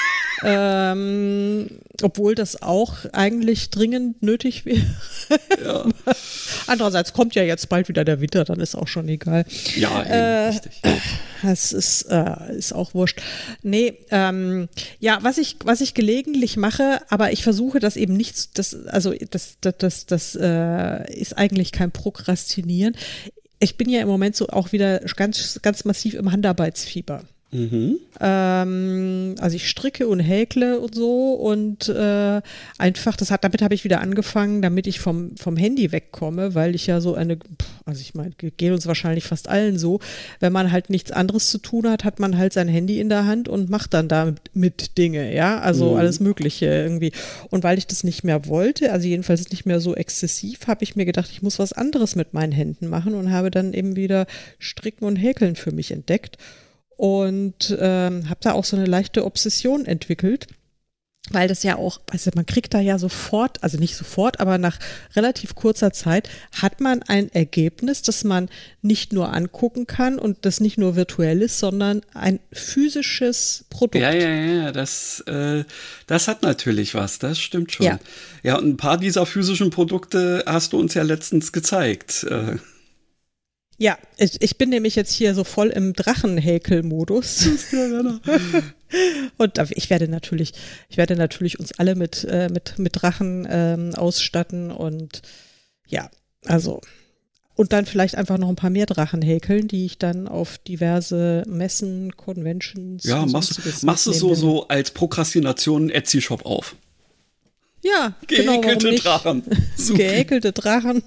ähm, obwohl das auch eigentlich dringend nötig wäre. Ja. Andererseits kommt ja jetzt bald wieder der Winter, dann ist auch schon egal. Ja, eben, äh, richtig. Das ist, äh, ist auch wurscht. Nee, ähm, ja, was ich, was ich gelegentlich mache, aber ich versuche das eben nicht, das, also das, das, das, das äh, ist eigentlich kein Prokrastinieren. Ich bin ja im Moment so auch wieder ganz, ganz massiv im Handarbeitsfieber. Mhm. Ähm, also ich stricke und häkle und so und äh, einfach, das hat, damit habe ich wieder angefangen, damit ich vom, vom Handy wegkomme, weil ich ja so eine, also ich meine, geht uns wahrscheinlich fast allen so, wenn man halt nichts anderes zu tun hat, hat man halt sein Handy in der Hand und macht dann damit mit Dinge, ja, also mhm. alles Mögliche irgendwie. Und weil ich das nicht mehr wollte, also jedenfalls nicht mehr so exzessiv, habe ich mir gedacht, ich muss was anderes mit meinen Händen machen und habe dann eben wieder Stricken und Häkeln für mich entdeckt. Und ähm, habe da auch so eine leichte Obsession entwickelt, weil das ja auch, also man kriegt da ja sofort, also nicht sofort, aber nach relativ kurzer Zeit hat man ein Ergebnis, das man nicht nur angucken kann und das nicht nur virtuell ist, sondern ein physisches Produkt. Ja, ja, ja, das, äh, das hat natürlich was, das stimmt schon. Ja. Ja, und ein paar dieser physischen Produkte hast du uns ja letztens gezeigt. Äh. Ja, ich, ich bin nämlich jetzt hier so voll im Drachenhäkel-Modus. Und ich werde natürlich, ich werde natürlich uns alle mit, äh, mit, mit Drachen ähm, ausstatten und ja, also Und dann vielleicht einfach noch ein paar mehr Drachen häkeln, die ich dann auf diverse Messen, Conventions. Ja, machst, machst du so, so als Prokrastination einen Etsy-Shop auf. Ja, gehäkelte genau, Drachen. Gehäkelte Drachen.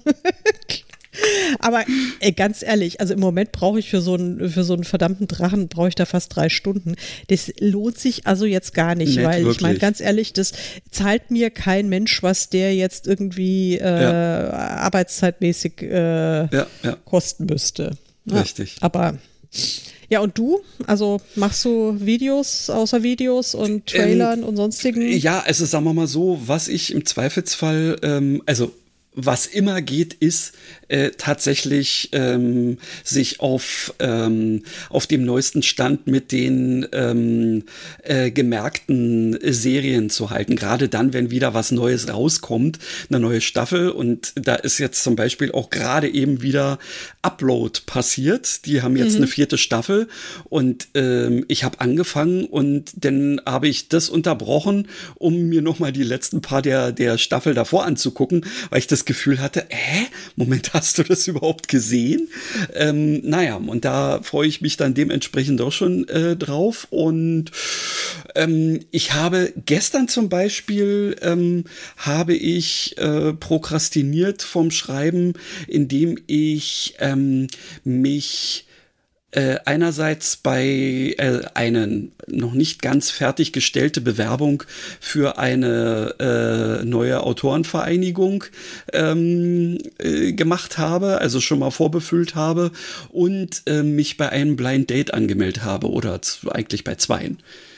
Aber ey, ganz ehrlich, also im Moment brauche ich für so einen für so einen verdammten Drachen brauche ich da fast drei Stunden. Das lohnt sich also jetzt gar nicht, Nicht weil wirklich. Ich meine ganz ehrlich, das zahlt mir kein Mensch, was der jetzt irgendwie äh, Ja. arbeitszeitmäßig äh, Ja, ja. kosten müsste. Ja, Richtig. aber ja, und du? Also machst du Videos außer Videos und Trailern Ähm, und sonstigen? Ja, also sagen wir mal so, was ich im Zweifelsfall, ähm, also was immer geht, ist äh, tatsächlich ähm, sich auf, ähm, auf dem neuesten Stand mit den ähm, äh, gemerkten Serien zu halten. Gerade dann, wenn wieder was Neues rauskommt, eine neue Staffel. Und da ist jetzt zum Beispiel auch gerade eben wieder Upload passiert. Die haben jetzt Mhm. eine vierte Staffel und ähm, ich habe angefangen und dann habe ich das unterbrochen, um mir noch mal die letzten paar der, der Staffel davor anzugucken, weil ich das Gefühl hatte, hä, Moment, hast du das überhaupt gesehen? Ähm, naja, und da freue ich mich dann dementsprechend auch schon äh, drauf. Und ähm, ich habe gestern zum Beispiel, ähm, habe ich äh, prokrastiniert vom Schreiben, indem ich ähm, mich Äh, einerseits bei äh, eine noch nicht ganz fertiggestellte Bewerbung für eine äh, neue Autorenvereinigung ähm, äh, gemacht habe, also schon mal vorbefüllt habe und äh, mich bei einem Blind Date angemeldet habe oder z- eigentlich bei zweien.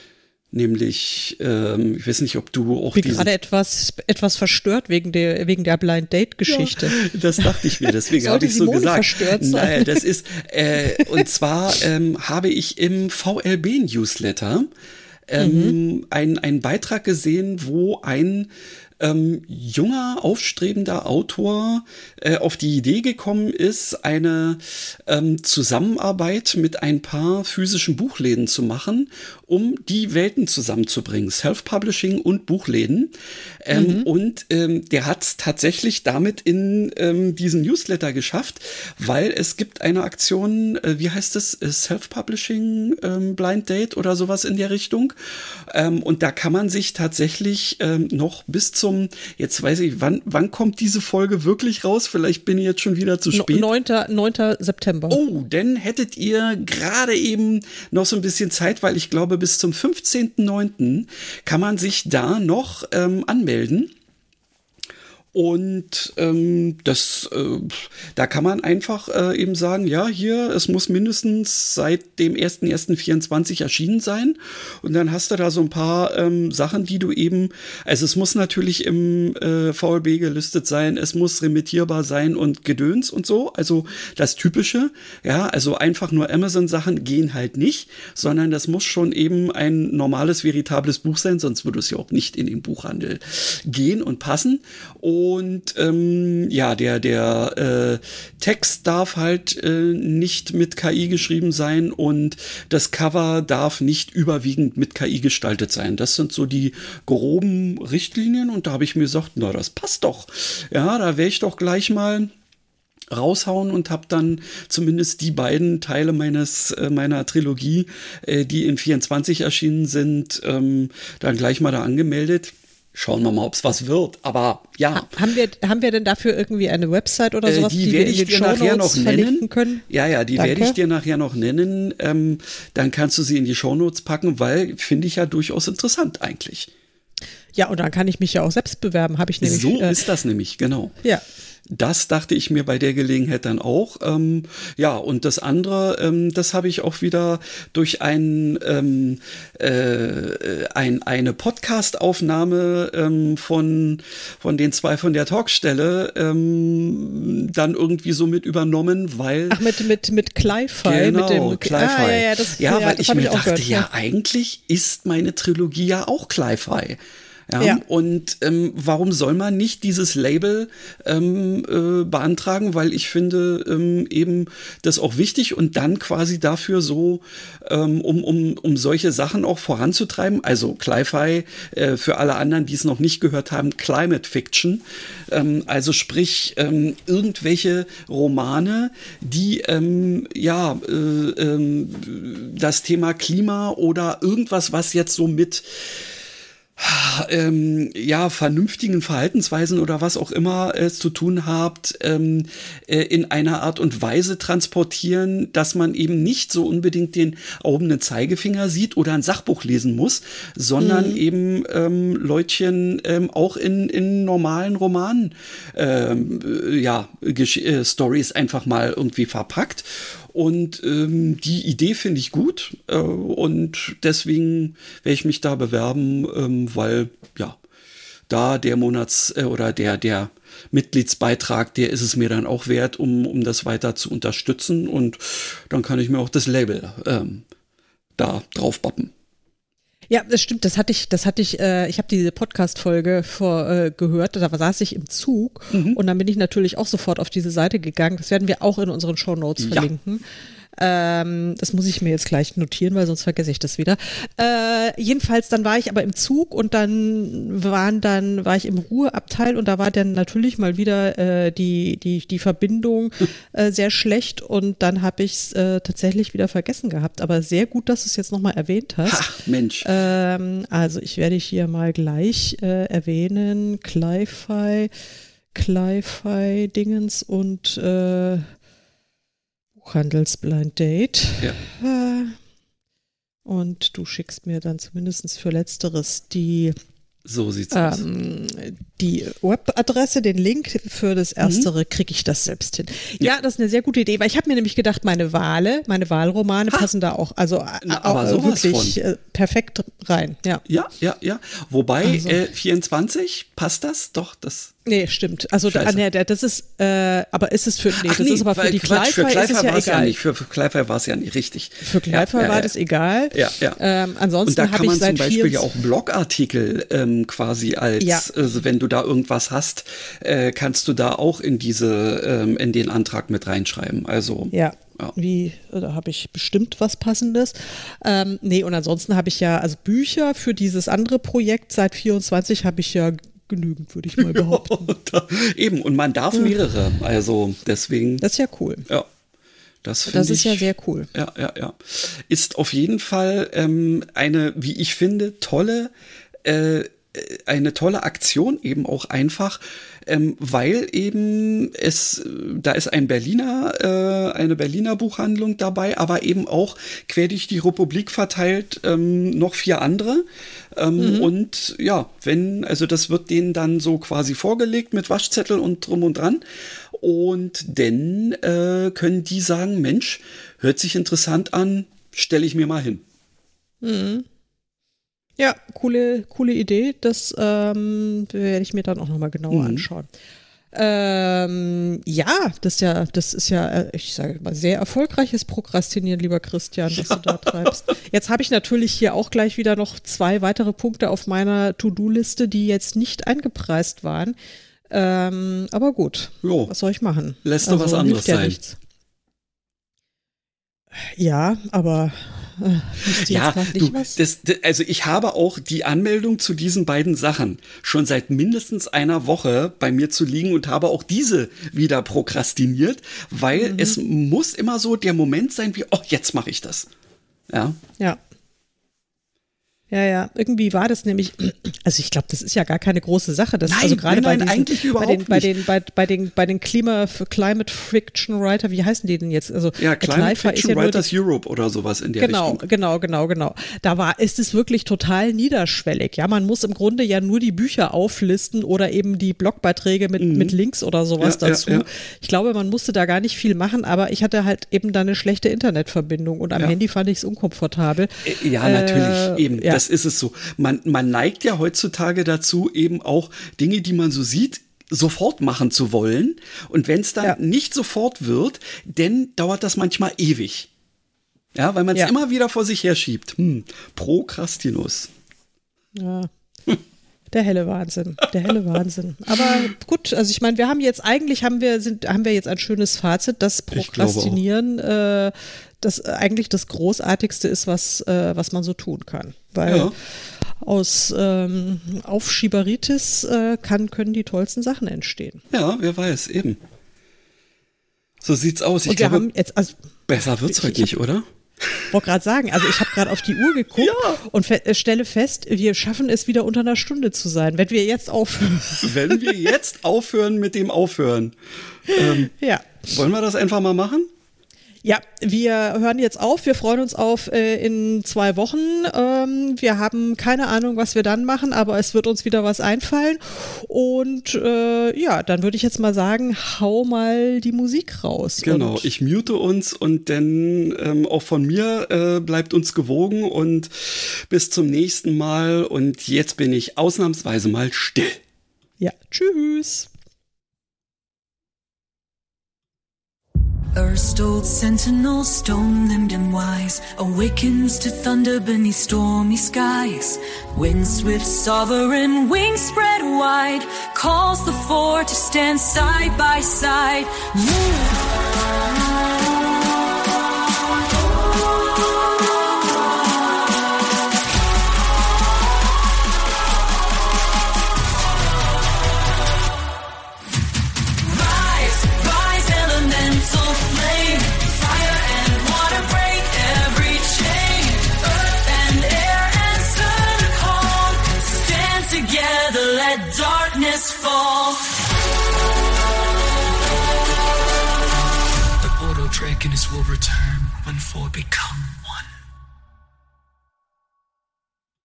Nämlich, ähm, ich weiß nicht, ob du auch Ich bin diese... gerade etwas, etwas verstört wegen der, wegen der Blind Date-Geschichte. Ja, das dachte ich mir, deswegen Sollte habe ich so Simone gesagt. verstört sein? Nein, das ist, äh, und zwar ähm, habe ich im V L B-Newsletter ähm, Mhm. einen, einen Beitrag gesehen, wo ein ähm, junger, aufstrebender Autor äh, auf die Idee gekommen ist, eine ähm, Zusammenarbeit mit ein paar physischen Buchläden zu machen, um die Welten zusammenzubringen, Self-Publishing und Buchläden. Ähm, Mhm. Und ähm, der hat es tatsächlich damit in ähm, diesen Newsletter geschafft, weil es gibt eine Aktion, äh, wie heißt es, äh, Self-Publishing ähm, Blind Date oder sowas in der Richtung. Ähm, und da kann man sich tatsächlich ähm, noch bis zum, jetzt weiß ich, wann, wann kommt diese Folge wirklich raus? Vielleicht bin ich jetzt schon wieder zu spät. neunter neunter September. Oh, dann hättet ihr gerade eben noch so ein bisschen Zeit, weil ich glaube, bis zum fünfzehnten neunten kann man sich da noch ähm, anmelden. Und ähm, das, äh, da kann man einfach äh, eben sagen, ja, hier, es muss mindestens seit dem ersten ersten vierundzwanzig erschienen sein. Und dann hast du da so ein paar ähm, Sachen, die du eben, also es muss natürlich im äh, V L B gelistet sein, es muss remittierbar sein und Gedöns und so. Also das Typische, ja, also einfach nur Amazon-Sachen gehen halt nicht, sondern das muss schon eben ein normales, veritables Buch sein, sonst würde es ja auch nicht in den Buchhandel gehen und passen. Und ähm, ja, der, der äh, Text darf halt äh, nicht mit K I geschrieben sein und das Cover darf nicht überwiegend mit K I gestaltet sein. Das sind so die groben Richtlinien und da habe ich mir gesagt, na, das passt doch. Ja, da wäre ich doch gleich mal raushauen und habe dann zumindest die beiden Teile meines äh, meiner Trilogie, äh, die in vierundzwanzig erschienen sind, ähm, dann gleich mal da angemeldet. Schauen wir mal, ob es was wird. Aber ja. Ha- Haben wir, haben wir denn dafür irgendwie eine Website oder Äh, sowas, die die, werde wir ich in den dir nachher noch Shownotes verlinken nennen. können? Ja, ja, die Danke. werde ich dir nachher noch nennen. Ähm, dann kannst du sie in die Shownotes packen, weil finde ich ja durchaus interessant eigentlich. Ja, und dann kann ich mich ja auch selbst bewerben, habe ich nämlich. So äh, ist das nämlich, genau. Ja. Das dachte ich mir bei der Gelegenheit dann auch. Ähm, ja, und das andere, ähm, das habe ich auch wieder durch ein, ähm, äh, ein, eine Podcast-Aufnahme ähm, von, von den zwei von der Talkstelle ähm, dann irgendwie so mit übernommen, weil... Ach, mit, mit, mit Cli-Fi. Genau, mit dem, Cli-Fi. Ah, ja, ja, das, ja, ja, weil das ich hab mir auch dachte, gehört, ja, eigentlich ist meine Trilogie ja auch Cli-Fi. Ja, Ja. und ähm, warum soll man nicht dieses Label ähm, äh, beantragen? Weil ich finde ähm, eben das auch wichtig und dann quasi dafür so, ähm, um, um, um solche Sachen auch voranzutreiben. Also Cli-Fi, äh, für alle anderen, die es noch nicht gehört haben, Climate Fiction. Ähm, also sprich, ähm, irgendwelche Romane, die ähm, ja äh, ähm, das Thema Klima oder irgendwas, was jetzt so mit Ähm, ja, vernünftigen Verhaltensweisen oder was auch immer äh, zu tun habt, ähm, äh, in einer Art und Weise transportieren, dass man eben nicht so unbedingt den erhobenen Zeigefinger sieht oder ein Sachbuch lesen muss, sondern mhm. eben ähm, Leutchen ähm, auch in, in normalen Romanen ähm, äh, ja, Gesch- äh, Storys einfach mal irgendwie verpackt. Und ähm, die Idee finde ich gut äh, und deswegen werde ich mich da bewerben, ähm, weil ja, da der Monats- äh, oder der, der Mitgliedsbeitrag, der ist es mir dann auch wert, um, um das weiter zu unterstützen und dann kann ich mir auch das Label ähm, da drauf bappen. Ja, das stimmt. Das hatte ich, das hatte ich, äh, ich habe diese Podcast-Folge vor äh, gehört, da saß ich im Zug mhm. und dann bin ich natürlich auch sofort auf diese Seite gegangen. Das werden wir auch in unseren Shownotes verlinken. Ja. Ähm, das muss ich mir jetzt gleich notieren, weil sonst vergesse ich das wieder. Äh, jedenfalls, dann war ich aber im Zug und dann waren dann, war ich im Ruheabteil und da war dann natürlich mal wieder äh, die, die, die Verbindung äh, sehr schlecht und dann habe ich es äh, tatsächlich wieder vergessen gehabt. Aber sehr gut, dass du es jetzt nochmal erwähnt hast. Ach, Mensch. Ähm, also ich werde hier mal gleich äh, erwähnen, Cli-Fi, Cli-Fi-Dingens und äh, Buchhandelsblind Date. Ja. Und du schickst mir dann zumindest für Letzteres die, so sieht's ähm, aus. Die Webadresse, den Link für das Erstere, mhm. kriege ich das selbst hin. Ja. ja, das ist eine sehr gute Idee, weil ich habe mir nämlich gedacht, meine Wale, meine Wahlromane ha. passen da auch, also Na, auch aber sowas wirklich von. perfekt rein. Ja, ja, ja. ja. Wobei, also. äh, vierundzwanzig, passt das? Doch, das... Nee, stimmt. Also da, nee, das ist, äh, aber ist es für, nee, Ach das nee, ist aber für die Quatsch, Cli-Fi ist es ja egal. Ja nicht. Für, für Cli-Fi war es ja nicht richtig. Für Cli-Fi ja, ja, war ja. das egal. Ja, ja. Ähm, ansonsten und da kann man ich seit zum Beispiel vier, ja auch Blogartikel ähm, quasi als, ja. also wenn du da irgendwas hast, äh, kannst du da auch in diese, ähm, in den Antrag mit reinschreiben. Also ja. Ja. Wie, da habe ich bestimmt was Passendes. Ähm, nee, und ansonsten habe ich ja, also Bücher für dieses andere Projekt seit vierundzwanzig habe ich ja genügend, würde ich mal behaupten. da, eben, und man darf mehrere, also deswegen. Das ist ja cool. Ja, das, das ist ich, ja sehr cool. Ja, ja, ja. Ist auf jeden Fall ähm, eine, wie ich finde, tolle, äh, eine tolle Aktion, eben auch einfach, ähm, weil eben es, da ist ein Berliner, äh, eine Berliner Buchhandlung dabei, aber eben auch quer durch die Republik verteilt ähm, noch vier andere. Ähm, mhm. Und ja, wenn, also das wird denen dann so quasi vorgelegt mit Waschzettel und drum und dran. Und dann äh, können die sagen, Mensch, hört sich interessant an, stelle ich mir mal hin. Mhm. Ja, coole, coole Idee. Das ähm, werde ich mir dann auch nochmal genauer mhm. anschauen. Ähm, ja, das ist ja, das ist ja, ich sage mal, sehr erfolgreiches Prokrastinieren, lieber Christian, was ja. du da treibst. Jetzt habe ich natürlich hier auch gleich wieder noch zwei weitere Punkte auf meiner To-Do-Liste, die jetzt nicht eingepreist waren. Ähm, aber gut, jo. was soll ich machen? Lässt also, doch was anderes ja sein. Nichts. Ja, aber äh, ja, du, das, das, also ich habe auch die Anmeldung zu diesen beiden Sachen schon seit mindestens einer Woche bei mir zu liegen und habe auch diese wieder prokrastiniert, weil mhm. es muss immer so der Moment sein wie, oh, jetzt mache ich das. Ja. Ja. Ja, ja, irgendwie war das nämlich, also ich glaube, das ist ja gar keine große Sache. Das, nein, also gerade nein, bei, nein, eigentlich überhaupt bei den, nicht. Bei den, bei, bei den, bei den Klima, Climate Friction Writer, wie heißen die denn jetzt? Also ja, Climate Friction ja Writers die, Europe oder sowas in der genau, Richtung. Genau, genau, genau, genau. Da war, ist es wirklich total niederschwellig. Ja, man muss im Grunde ja nur die Bücher auflisten oder eben die Blogbeiträge mit, mhm. mit Links oder sowas ja, dazu. Ja, ja. Ich glaube, man musste da gar nicht viel machen, aber ich hatte halt eben da eine schlechte Internetverbindung und am ja. Handy fand ich es unkomfortabel. Ja, natürlich, äh, eben, ja. das ist es so. Man, man neigt ja heutzutage dazu, eben auch Dinge, die man so sieht, sofort machen zu wollen. Und wenn es dann ja. nicht sofort wird, dann dauert das manchmal ewig. Ja, weil man es ja. immer wieder vor sich herschiebt. Hm, Prokrastinus. Ja. Der helle Wahnsinn, der helle Wahnsinn. Aber gut, also ich meine, wir haben jetzt eigentlich haben wir sind haben wir jetzt ein schönes Fazit, dass Prokrastinieren äh, das eigentlich das Großartigste ist, was äh, was man so tun kann, weil ja. aus ähm, Aufschieberitis äh, kann können die tollsten Sachen entstehen. Ja, wer weiß, eben. So sieht's aus. Ich Und wir glaube, haben jetzt also besser wird's heute nicht, oder? Ich wollte gerade sagen, also ich habe gerade auf die Uhr geguckt ja. und fe- stelle fest, wir schaffen es wieder unter einer Stunde zu sein, wenn wir jetzt aufhören. Wenn wir jetzt aufhören mit dem Aufhören. Ähm, ja. Wollen wir das einfach mal machen? Ja, wir hören jetzt auf. Wir freuen uns auf äh, in zwei Wochen. Ähm, wir haben keine Ahnung, was wir dann machen, aber es wird uns wieder was einfallen. Und äh, ja, dann würde ich jetzt mal sagen, hau mal die Musik raus. Genau, und ich mute uns und dann ähm, auch von mir äh, bleibt uns gewogen und bis zum nächsten Mal. Und jetzt bin ich ausnahmsweise mal still. Ja, tschüss. Erst old sentinel, stone-limbed and wise, awakens to thunder beneath stormy skies. Wind swift, sovereign, wings spread wide, calls the four to stand side by side. Darkness fall. The Bordeaux dragon will return when four become one.